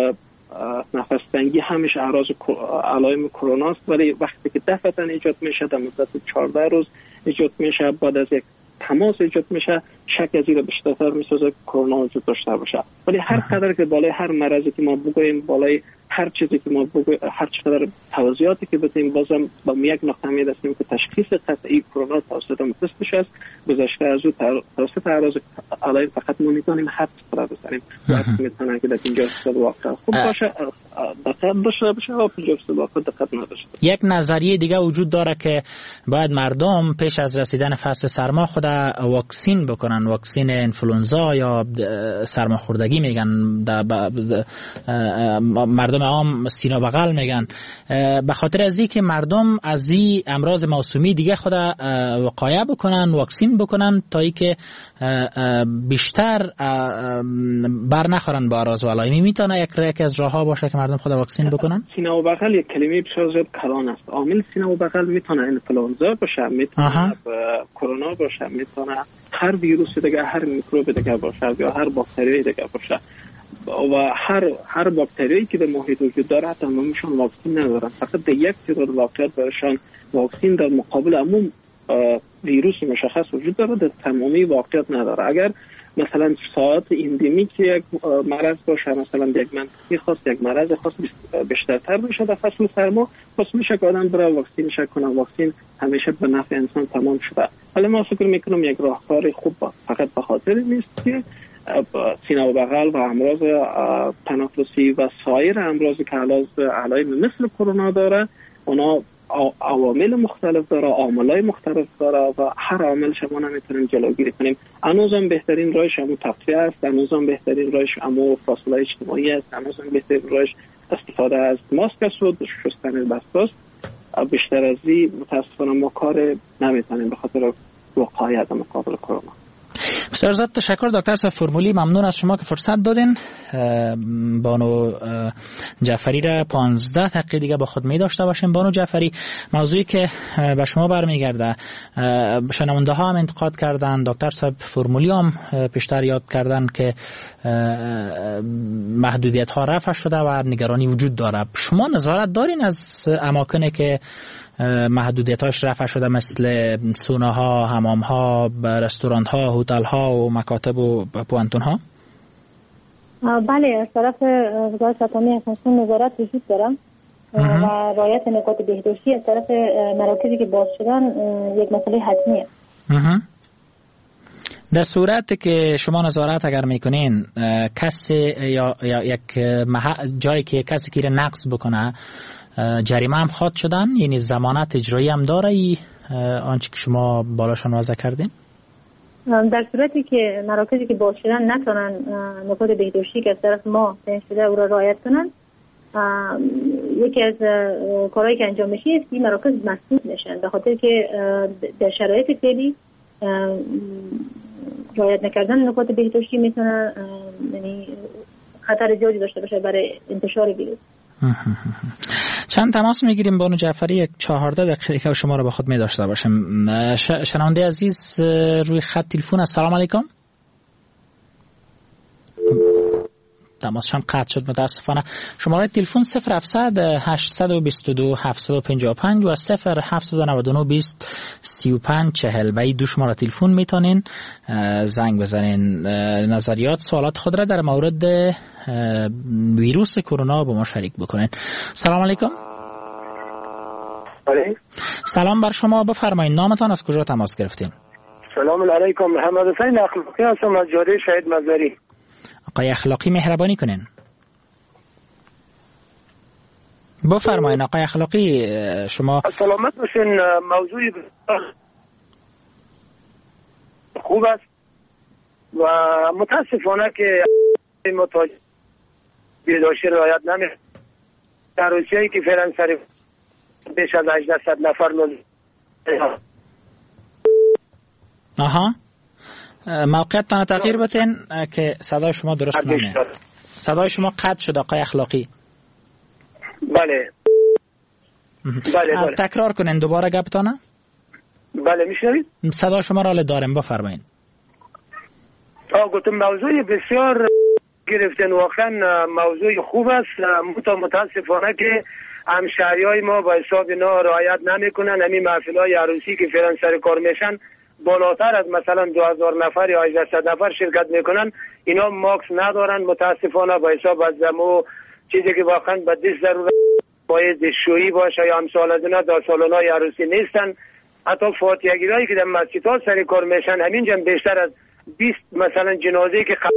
نفس تنگی همیشه اعراض علایم کرونا است، ولی وقتی که دفعتاً ایجاد میشه در مدت 14 روز ایجاد میشه، بعد از یک تماس ایجاد میشه، شک از این بیشتر میسازه که کرونا وجود داشته باشه. ولی هر قدر که بالای هر مرضی که ما بگوییم، بالای هر چیزی که ما بگوییم، هر چقدر توضیحاتی که بدیم، بازم با یک نقطه میرسیم که تشخیص قطعی کرونا توسط متخصص است. گذشته از اون توسط اعراض علایم فقط ما میتونیم حد قرار بزنیم. وقتی میتونن که در اینجا واقعا خوب باشه دقت بشه و جفت باقی دقت نداشته. یک نظریه دیگه وجود داره که باید مردم پیش از رسیدن فصل سرما خود واکسین بکنن، واکسین انفلوئنزا یا سرماخوردگی میگن، مردم عام سینه بغل میگن، به خاطر از اینکه مردم از این امراض موسومی دیگه خود وقایه بکنن، واکسین بکنن تا اینکه بیشتر بر نخورن با اعراض و علائم. میتونه یکی از راهها باشه که مردم خود واکسین بکنن. سینه و بغل یک کلمه بسیار زیاد کلان است. عامل سینه و بغل میتونه انفلوئنزا باشه، میتونه کرونا باشه، میتونه هر ویروس دیگه، هر میکروب دیگه باشه یا هر باکتری دیگه باشه. و هر باکتری که در محیط وجود داره تمامشون واکسین ندارن، فقط در یک تعداد واقعیت برشان واکسین در مقابل عموم ویروس مشخص وجود داره، در تمامی واقعیت نداره. اگر مثلا ساعت اندمیک یک مرض باشه، مثلا یک منطقه خاص یک مرض خاص بیشترتر بشه در فصل سرما، پس میشه که آدم بره واکسین کنه. واکسین همیشه به نفع انسان تمام شده. حالا ما فکر میکنم یک راهکار خوب فقط به خاطر نیست که سینه و بغل و امراض تنفسی و سایر امراضی که علائم مثل کرونا داره، اونا عوامل مختلف داره، عاملای مختلف داره و هر عامل شما نمیتونیم جلوگیری کنیم. هنوزم بهترین راهش همون تغذیه است، هنوزم بهترین راهش همون فاصله اجتماعی است، هنوزم بهترین راهش استفاده از ماسک است و شستن دست است. بیشتر از این متاسفانه ما کار نمیتونیم به خاطر وقایت مقابل کرونا. بسیار زیاد تشکر دکتر صاحب فرمولی، ممنون از شما که فرصت دادین. بانو جعفری را 15 دقیقه دیگه با خود می داشته باشیم. بانو جعفری، موضوعی که به شما برمیگرده، شنونده ها هم انتقاد کردن، دکتر صاحب فرمولی هم پیشتر یاد کردن که محدودیت ها رفع شده و نگرانی وجود داره. شما نظارت دارین از اماکنی که محدودیتاش رفع شده، مثل سوناها، حمامها، رستوران ها، هتل ها و مکاتب و پوانتون ها؟ بله، از طرف وزارت سلامت افغانستان نظارت وجود داره و رعایت نکات بهداشتی از طرف مراکزی که باز شدن یک مسئله حتمیه. در صورت که شما نظارت اگر میکنین، کسی یا یک جایی که کسی که نقض بکنه جریمه هم خواهد شدن، یعنی ضمانت اجرایی هم داره آنچه که شما بالاشان وضع کردین؟ در صورتی که مراکزی که باز شدن نتونن نکات بهداشتی که از طرف ما تعیین شده او را رعایت کنن، یکی از کارهایی که انجام میشه است که مراکز مسدود نشن، به خاطر که در شرایط فعلی رعایت نکردن نکات بهداشتی میتونه یعنی خطر زیادی داشته باشه برای انتشار ویروس. چند تماس میگیریم بانو جعفری؟ 14 دقیقه که شما رو با خود می داشته باشیم. شنونده عزیز روی خط تلفن. السلام علیکم. تماسشان قطع شد متاسفانه. شماره تلفن 0700 822 755 و 0799 20 35 40. به این دو شماره تلفن میتونین زنگ بزنین، نظریات سوالات خود را در مورد ویروس کرونا با ما شریک بکنین. سلام علیکم. سلام بر شما، بفرمایید نامتان، از کجا تماس گرفتین؟ سلام علیکم، محمد حسین اخلاقی هستم از جاده شهید مزاری. آقای اخلاقی مهربانی کنین. بفرمایید آقای اخلاقی، شما سلامت باشین. موضوعی خوب است و متاسفانه که متاجر بهداشتی رعایت نمی‌کنند. در روسیه‌ای که فعلا سر بیش از 1800 نفر موقعیتتان تغییر بتین که صدای شما درست نمیاد. صدای شما قطع شد آقای اخلاقی. بله. تکرار کنین دوباره گپتانه. بله میشنوید؟ صدای شما را دارم، بفرمایید. گفتم موضوع بسیار گرفتن، واقعا موضوع خوب است. متاسفانه که همشهریای ما با حساب اینا رعایت نمیکنن. همین محفل‌های عروسی که فعلا سر کار میشن بالاتر از مثلا 2000 نفر یا 1800 نفر شرکت میکنن، اینا ماکس ندارن. متاسفانه با حساب از دمو چیزی که واقعا به دست ضرورت باید شویی باشه یا همسالانه در سالن‌های عروسی نیستن. حتی فاتحه‌گیرایی که در مسجدها سر کار میشن همینجا بیشتر از 20 مثلا جنازه‌ای که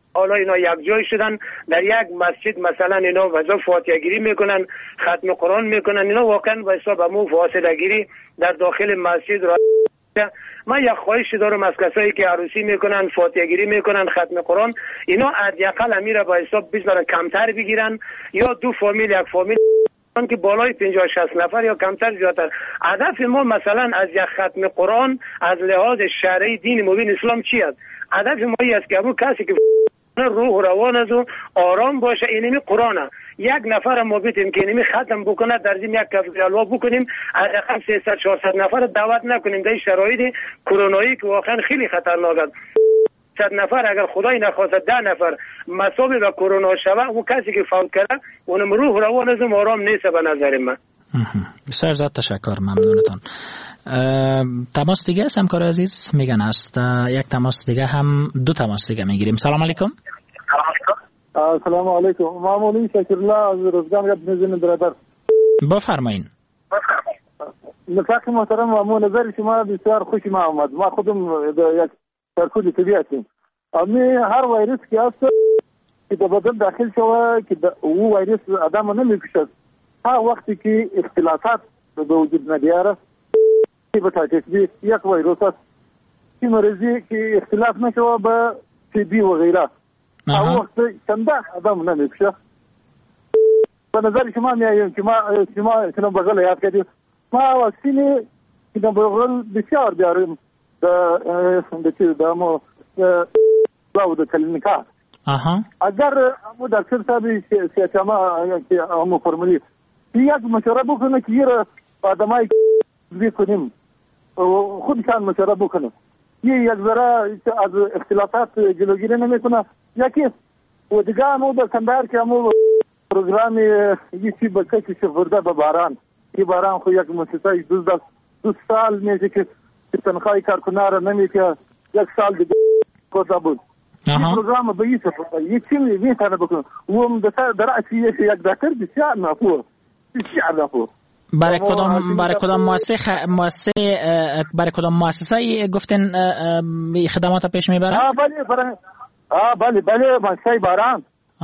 حالا اینا یک جای شدن، در یک مسجد مثلا اینا وظیفه فاتحه گیری میکنن، ختم قرآن میکنن. اینا واقعا به حساب امو فاصله گیری در داخل مسجد را. من یک خواهش دارم از کسایی که عروسی میکنن، فاتحه گیری میکنن، ختم قرآن، اینا حداقل امیر به حساب بذارن کمتر بگیرن، یا دو فامیل یک فامیل که بالای 50-60 نفر یا کمتر زیادتر. هدف ما مثلا از یک ختم قرآن از لحاظ شرعی دین مبین اسلام چی است؟ هدف ما این است که ابو کسی که روح روان از و آرام باشه، اینمی قرآنه. یک نفر ما بیتیم که اینمی ختم بکنه، در زمین یک کف الوا بکنیم، حداقل 300-400 نفر دعوت نکنیم در شرایط کرونایی که واقعا خیلی خطرناک است. 100 نفر اگر خدای نخواست 10 نفر مصاب به کرونا شوه، او کسی که فوت کرده اونم روح روان از و آرام نیست به نظر من. بسیار زیاد تشکر، ممنونتان. تماس دیگه است همکار عزیز میگن است. یک تماس دیگه هم، دو تماس دیگه میگیریم. سلام علیکم. سلام علیکم. معمولی شکرالله از روزگان گپ میزنم برادر. بفرمایین. نفاق محترم، معمول نظر شما بسیار خوشی ما آمد. ما خودم یک سرکول طبیعتیم. امی هر ویروس که است که در بدن داخل شوه که او ویروس آدم نمیکشد، ها وقتی که اختلافات به وجود نداره که هپاتیتس بی یک ویروس است که مریضی که اختلاف نشوه به تی بی و غیره، ها وقت چنده آدم نمیکشه. به نظر شما میایم که شما شنو بغل یاد کردید، ما واکسینی که در بغل بسیار بیاریم دامو باود کلینیکا. اگر امو دکتر صاحب سیاچما که امو فرمولی یک مشوره بکنه که یه آدمایی بکنیم خودشان مشوره بکنه، یک ذره از اختلافات جلوگیری نمیکنه. یکی و دیگه امو در کندهار که امو پروگرام یکی بچه که شفرده به باران، که باران خو یک مؤسسه 2 سال میشه که تنخواهی کارکنار نمیشه، 1 سال دیگه کوتا بود. این پروگرام به این سفر یکی میتونه بکنه و در اصلی یک دکتر بسیار نفور برای کدام مؤسسه گفتن خدمات پیش میبرن؟ بله مؤسسه باران.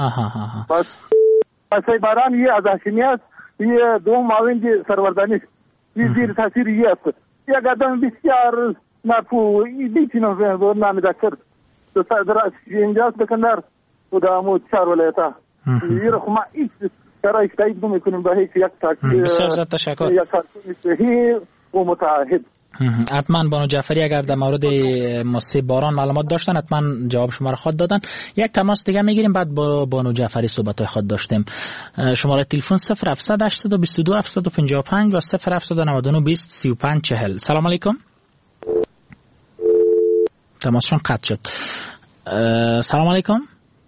مؤسسه باران یه از هاشمی است، یه دو معاون سروردانی، یه زیر تاثیر یه است. یک آدم بسیار نفور بیتینه به نام دکتر در اینجاست بکندر و دامو 4 ولایتا یه رقم ایش برای تایید نمیکنیم به هیچ یک تاکید. بسیار زیاد تشکر. یک تاکید و متعهد. حتما بانو جعفری اگر در مورد مصیب باران معلومات داشتن حتما جواب شما را خود دادن. یک تماس دیگه میگیریم، بعد با بانو جعفری صحبت خود داشتیم. شماره تلفن 0700 822 755 و 0799 20 35 40. سلام علیکم. تماسشون قطع شد. سلام علیکم.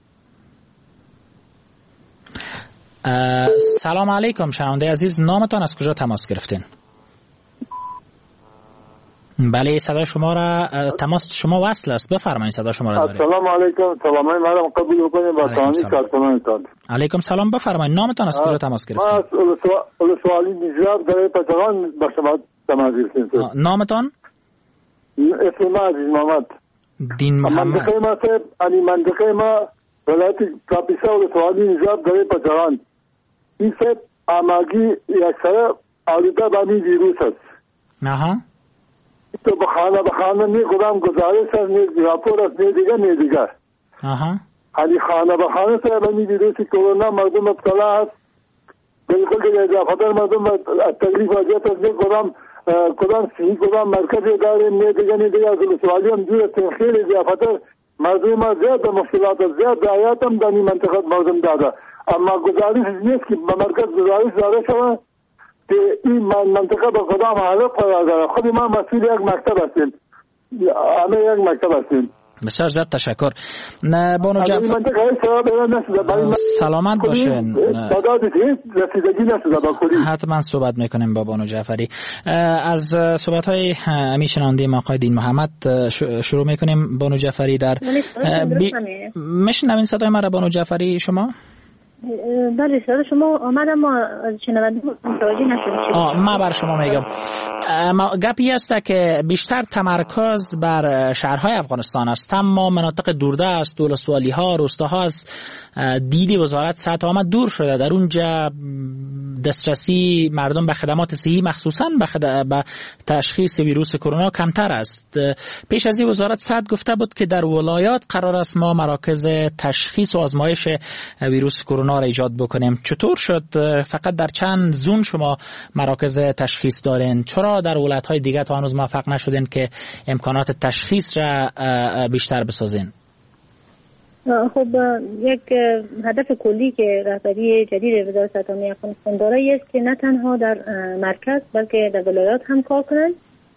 سلام علیکم شنونده عزیز، نامتان از کجا تماس گرفتین؟ بله صدای شما را، تماس شما وصل است، بفرمایید صدای شما را داریم. السلام علیکم. سلام علیکم. قبول کنید با تانی کارکنانتان. علیکم سلام، بفرمایید نامتان از کجا تماس گرفتین؟ ما اولسوالی نجات در پتران با شما تماس گرفتیم. نامتان؟ اسم ما عزیز محمد دین محمد. منطقه ما سب انی منطقه ما ولایت کاپیسا اولسوالی نجات در پتران. این سب آماگی یکسره آلوده با این ویروس است. تو بخانه نی کدام گزارش است، نی راپور است، نی دیگه. حالی خانه سر بنی ویروس کرونا مردم مبتلا است. بالکل دیگه خاطر مردم تکلیف واجد است. نی کدام مرکز اداره نی دیگه از سوالی هم دور تنخیل خاطر مردم زیاد مشکلات زیاد آیات هم دانی منطقه مردم داده. اما گزارش نیست که مرکز گزارش داده شود که این منطقه به کدام حالت قرار داره. خود ما مسئول یک مکتب هستیم، همه یک مکتب هستیم. بسیار زیاد تشکر. بانو جعفری سلامت باشین. حتما صحبت میکنیم با بانو جعفری. از صحبت های امی شنونده ما آقای دین محمد شروع میکنیم. بانو جعفری در میشنوین صدای مرا بانو جعفری شما؟ بله صدا شما آمدم، ما شنونده متوجه نشدیم. من بر شما میگم گپی است که بیشتر تمرکز بر شهرهای افغانستان است، اما مناطق دوردست، ولسوالی ها، روستاها از دیدی وزارت صحت عامه دور شده. در اونجا دسترسی مردم به خدمات صحی مخصوصا به تشخیص ویروس کرونا کمتر است. پیش از این وزارت صحت گفته بود که در ولایات قرار است ما مراکز تشخیص و آزمایش ویروس کرونا را ایجاد بکنیم. چطور شد فقط در چند زون شما مراکز تشخیص دارین؟ چرا در ولایت‌های دیگه تا هنوز موفق نشدین که امکانات تشخیص را بیشتر بسازین؟ خب یک هدف کلی که رهبری جدید وزارت صحت عامه افغانستان داره است که نه تنها در مرکز بلکه در ولایات هم کار کنند.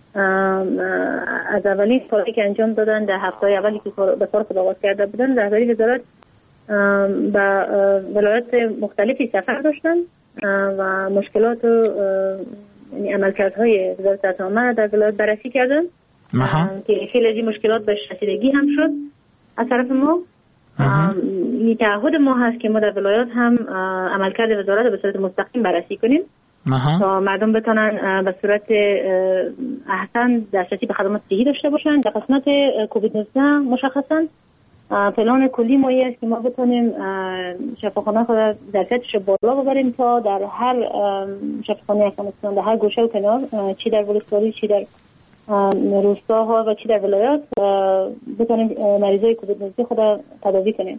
از اولین کاری که انجام دادن در هفته اولی که به کار خود آغاز کرده بودن، رهبری وزارت به ولایات مختلفی سفر داشتن و مشکلات و یعنی عملکردهای وزارت صحت عامه در ولایات بررسی کردن که خیلی از این مشکلات به رسیدگی هم شد از طرف ما. این تعهد ما هست که ما در ولایات هم عملکرد وزارت به صورت مستقیم بررسی کنیم تا مردم بتونن به صورت احسن دسترسی به خدمات صحی داشته باشن. در قسمت کووید 19 مشخصا پلان کلی ما است که ما بتونیم شفاخانه خود ظرفیتش بالا ببریم تا در هر شفاخانه افغانستان در هر گوشه و کنار، چی در ولسوالی، چی در روستاها و چی در ولایات، بتونیم مریضای کووید 19 خود تداوی کنیم.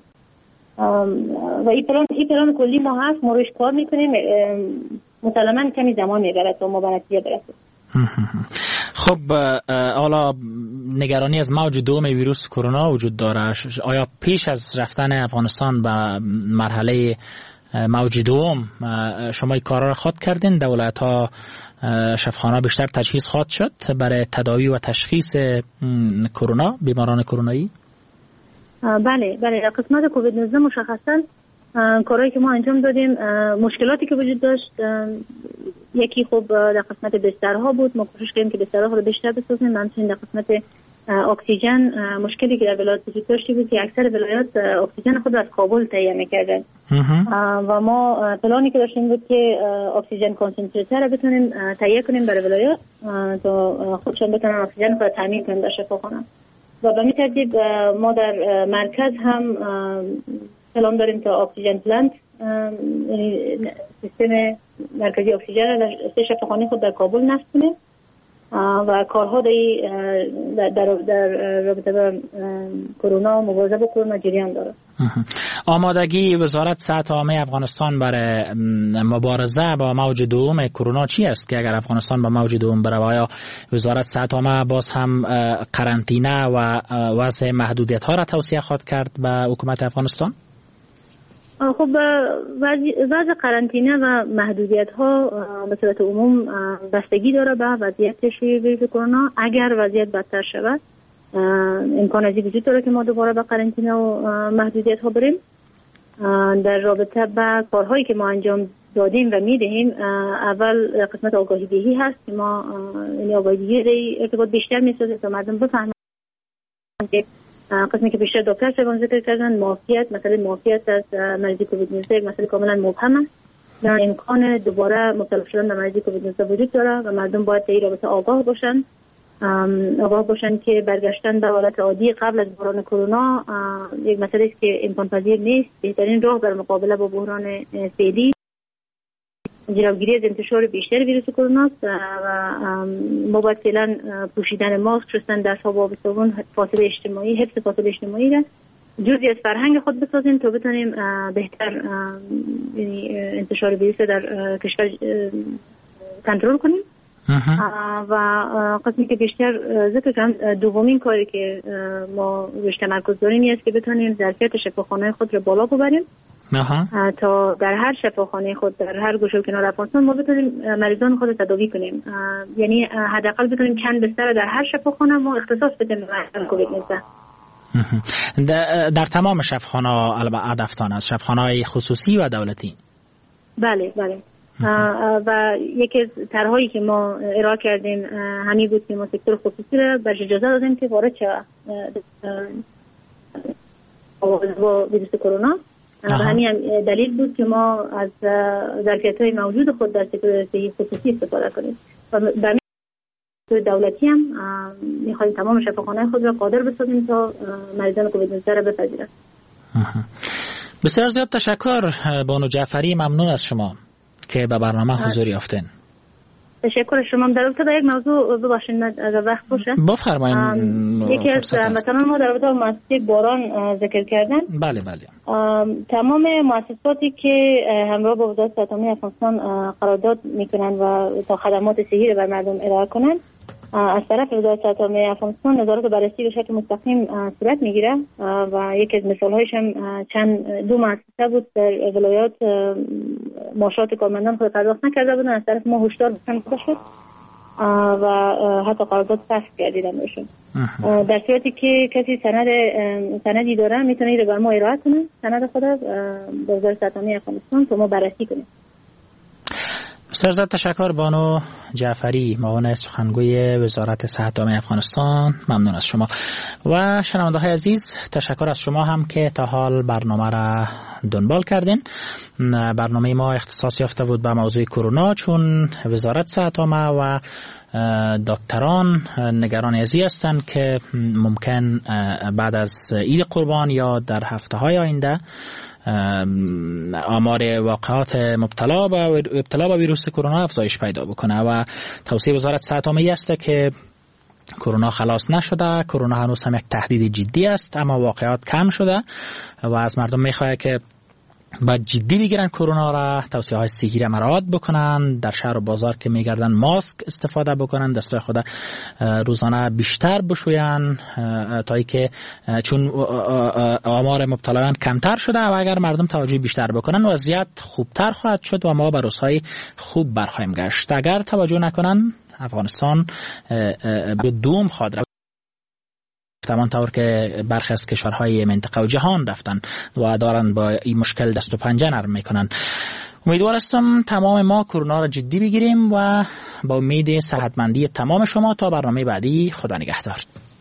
و این پلان کلی ما هست، ما روش کار میکنیم. مسلماً کمی زمان میبره تا ما به نتیجه برسیم. خب حالا نگرانی از موج دوم ویروس کرونا وجود داره. آیا پیش از رفتن افغانستان به مرحله موج دوم شما این کارا را خواهد کردین؟ دولت‌ها شفاخانه بیشتر تجهیز خواهد شد برای تداوی و تشخیص کرونا، بیماران کرونایی؟ بله در قسمت کووید 19 مشخصاً کارهایی که ما انجام دادیم، مشکلاتی که وجود داشت، یکی خب در قسمت بسترها بود. ما کوشش کردیم که بسترها رو بیشتر بسازیم. همچنین در قسمت اکسیژن مشکلی که در ولایات وجود داشتی بود که اکثر ولایات اکسیژن خود از کابل تهیه می‌کردن و ما پلانی که داشتیم بود که اکسیژن کنسنتراتور رو بتونیم تهیه کنیم برای ولایات تا خودشون بتونن اکسیژن رو تامین کنن در شفاخانه. و به این ترتیب ما در مرکز هم پلان داریم تا اکسیژن پلنت، یعنی سیستم مرکزی اکسیژن را در شفاخانه خود در کابل نصب کنیم و کارها در رابطه با کرونا و مبارزه با کرونا جریان داره. آمادگی وزارت صحت عامه افغانستان برای مبارزه با موج دوم کرونا چی است که اگر افغانستان با موج دوم بره؟ آیا وزارت صحت عامه باز هم قرنطینه و وضع محدودیت ها را توصیه خواهد کرد به حکومت افغانستان؟ خب وضع قرنطینه و محدودیت ها به صورت عموم بستگی داره به وضعیت ویروس کرونا. اگر وضعیت بدتر شود امکان ازی وجود داره که ما دوباره به قرنطینه و محدودیت ها بریم. در رابطه با کارهایی که ما انجام دادیم و میدهیم، اول قسمت آگاهی دهی هست که ما یعنی آگاهی دهی ارتباط بیشتر میسازه تا مردم بفهمن که قسمی که بیشتر دکتر صاحبان ذکر کردن، مسئله معافیت از مریضی کووید 19 مسئله کاملا مبهمه. در امکان دوباره مبتلا شدن به مریضی کووید 19 وجود داره و مردم باید در این رابطه آگاه باشن که برگشتن به حالت عادی قبل از بحران کرونا یک مسئله است که امکان پذیر نیست. بهترین راه برای مقابله با بحران فعلی جلوگیری از انتشار بیشتر ویروس کرونا است و ما باید فعلا پوشیدن ماسک، شستن دست‌ها با آب صابون، فاصله اجتماعی، حفظ فاصله اجتماعی را جزئی از فرهنگ خود بسازیم تا بتونیم بهتر انتشار ویروس در کشور کنترل کنیم. و قسمی که بیشتر ذکر کردم، دومین کاری که ما روش تمرکز داریم است که بتونیم ظرفیت شفاخانه خود را بالا ببریم تا در هر شفاخانه خود در هر گوشه و کنار افغانستان ما بتونیم مریضان خود تداوی کنیم. یعنی حداقل بتونیم چند بستر در هر شفاخانه ما اختصاص بدیم به کووید 19 در تمام شفاخانه هدفتان است، شفاخانه‌های خصوصی و دولتی. بله و یکی از طرح‌هایی که ما ارائه کردیم همین بود که ما سکتور خصوصی را برش اجازه دادیم که وارد شه با ویروس کرونا همین دلیل بود که ما از ظرفیت‌های موجود خود در سکتور خصوصی استفاده کنیم و در دولتی هم می‌خوایم تمام شفاخانه‌های خود را قادر بسازیم تا مریضان کووید 19 را بپذیرند. بسیار زیاد تشکر بانو جعفری، ممنون از شما که به برنامه حضور یافتین. تشکر شما. در رابطه با یک موضوع ببخشید اگر وقت باشه بفرمایید. یکی از مثلا ما در رابطه با مؤسسه باران ذکر کردن. بله تمام مؤسساتی که همراه با وزارت صحت عامه افغانستان قرارداد میکنن و تا خدمات صحی را بر مردم ارائه کنن، از طرف وزارت صحت عامه افغانستان نظارت و بررسی به شکل مستقیم صورت میگیره و یکی از مثال‌هایش هم دو مؤسسه بود در ولایات معاشات کارمندان خود پرداخت نکرده بودن، از طرف ما هشدار داده شد و حتی قرارداد فسخ گردیدن بهشون. در صورتی که کسی سندی داره میتونه اینو بر ما ارائه کنه، سند خود به وزارت صحت عامه افغانستان تا ما بررسی کنیم. بسیار زیاد تشکر بانو جعفری، معاون سخنگوی وزارت صحت عامه افغانستان، ممنون از شما. و شنونده‌های عزیز، تشکر از شما هم که تا حال برنامه را دنبال کردین. برنامه ما اختصاص یافته بود به موضوع کرونا، چون وزارت صحت عامه و دکتران نگران از این هستند که ممکن بعد از عید قربان یا در هفته‌های آینده آمار واقعات مبتلا به ویروس کرونا افزایش پیدا بکنه و توصیه وزارت صحت عامه است که کرونا خلاص نشده، کرونا هنوز هم یک تهدید جدی است، اما واقعات کم شده و از مردم میخواد که باید جدی بگیرن کرونا را، توصیه های صحی را مراعات بکنن، در شهر و بازار که میگردن ماسک استفاده بکنن، دستای خود روزانه بیشتر بشوین تا ای که چون آمار مبتلایان کمتر شده و اگر مردم توجه بیشتر بکنن وضعیت خوبتر خواهد شد و ما به روزهای خوب برخواهیم گشت. اگر توجه نکنن افغانستان به دوم خواهد رفت، همانطور که برخی از کشورهای منطقه و جهان رفتن و دارن با این مشکل دست و پنجه نرم میکنن. امیدوار هستم تمام ما کرونا را جدی بگیریم و با امید صحتمندی تمام شما تا برنامه بعدی، خدا نگهدار.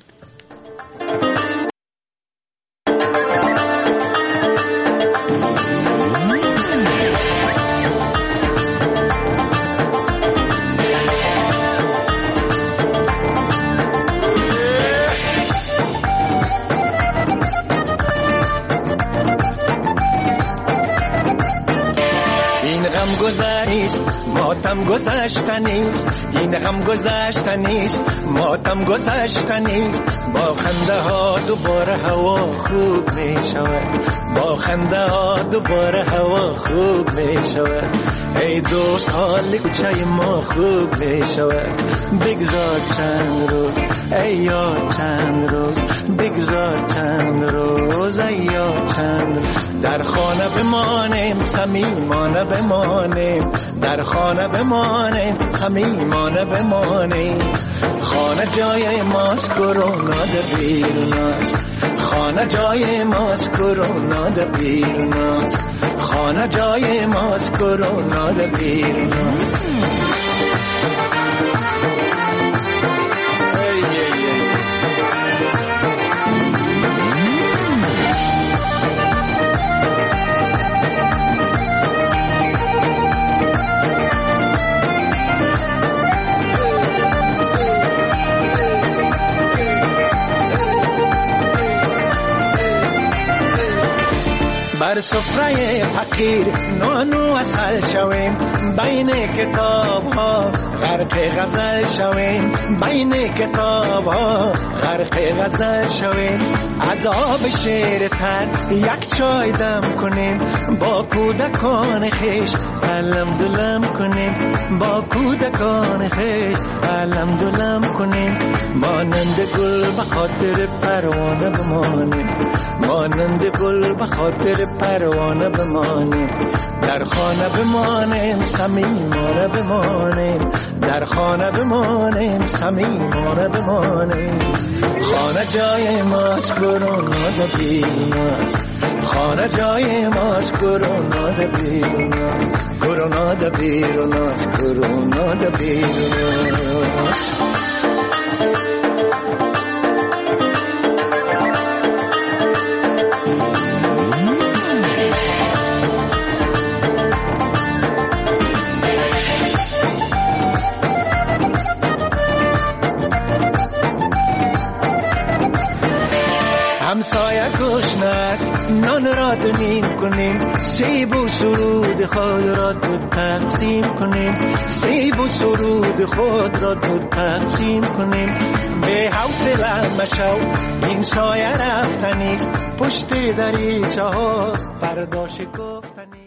ماتم گذشتنیست، این غم گذشتنیست، ماتم گذشتنیست، با خنده ها دوباره هوا خوب می شود، با خنده ها دوباره هوا خوب می شود. ای دوست حال کوچه ما خوب می شود. بگذار چند روز ای یار، چند روز بگذار چند روز ای یار، چند روز در خانه بمانیم، صمیمانه بمانیم، در خانه بمانیم، صمیمانه بمانیم. خانه جای ماست، کرونا در بیرون است، خانه جای ماست، کرونا در بیرون است، خانه جای ماست، کرونا در بیرون است. بر سفره فقیر نانو اصل شویم، بین کتاب ها غرق غزل شویم، بین کتاب ها غرق غزل شویم. عذاب شیر تر یک چای دم کنیم، با کودکان خیش علم دلم کنیم، با کودکان خیش علم دلم کنیم. مانند گل به خاطر پروانه بمانیم، مانند گل به خاطر پروانه بمانیم، در خانه بمانیم، صمیمانه بمانیم، در خانه بمانیم، صمیمانه بمانیم. خانه جای ماست، کرونا در بیرون است، خانه جای ماست، کرونا در بیرون است، کرونا در بیرون است، کرونا در بیرون است. نان را دونیم کنیم، سیب و سرود خود را دو تقسیم کنیم، سیب و سرود خود را دو تقسیم کنیم. به حوصله مشو این سایه رفتنیست، پشت دریچه ها فردا شکفتنیست.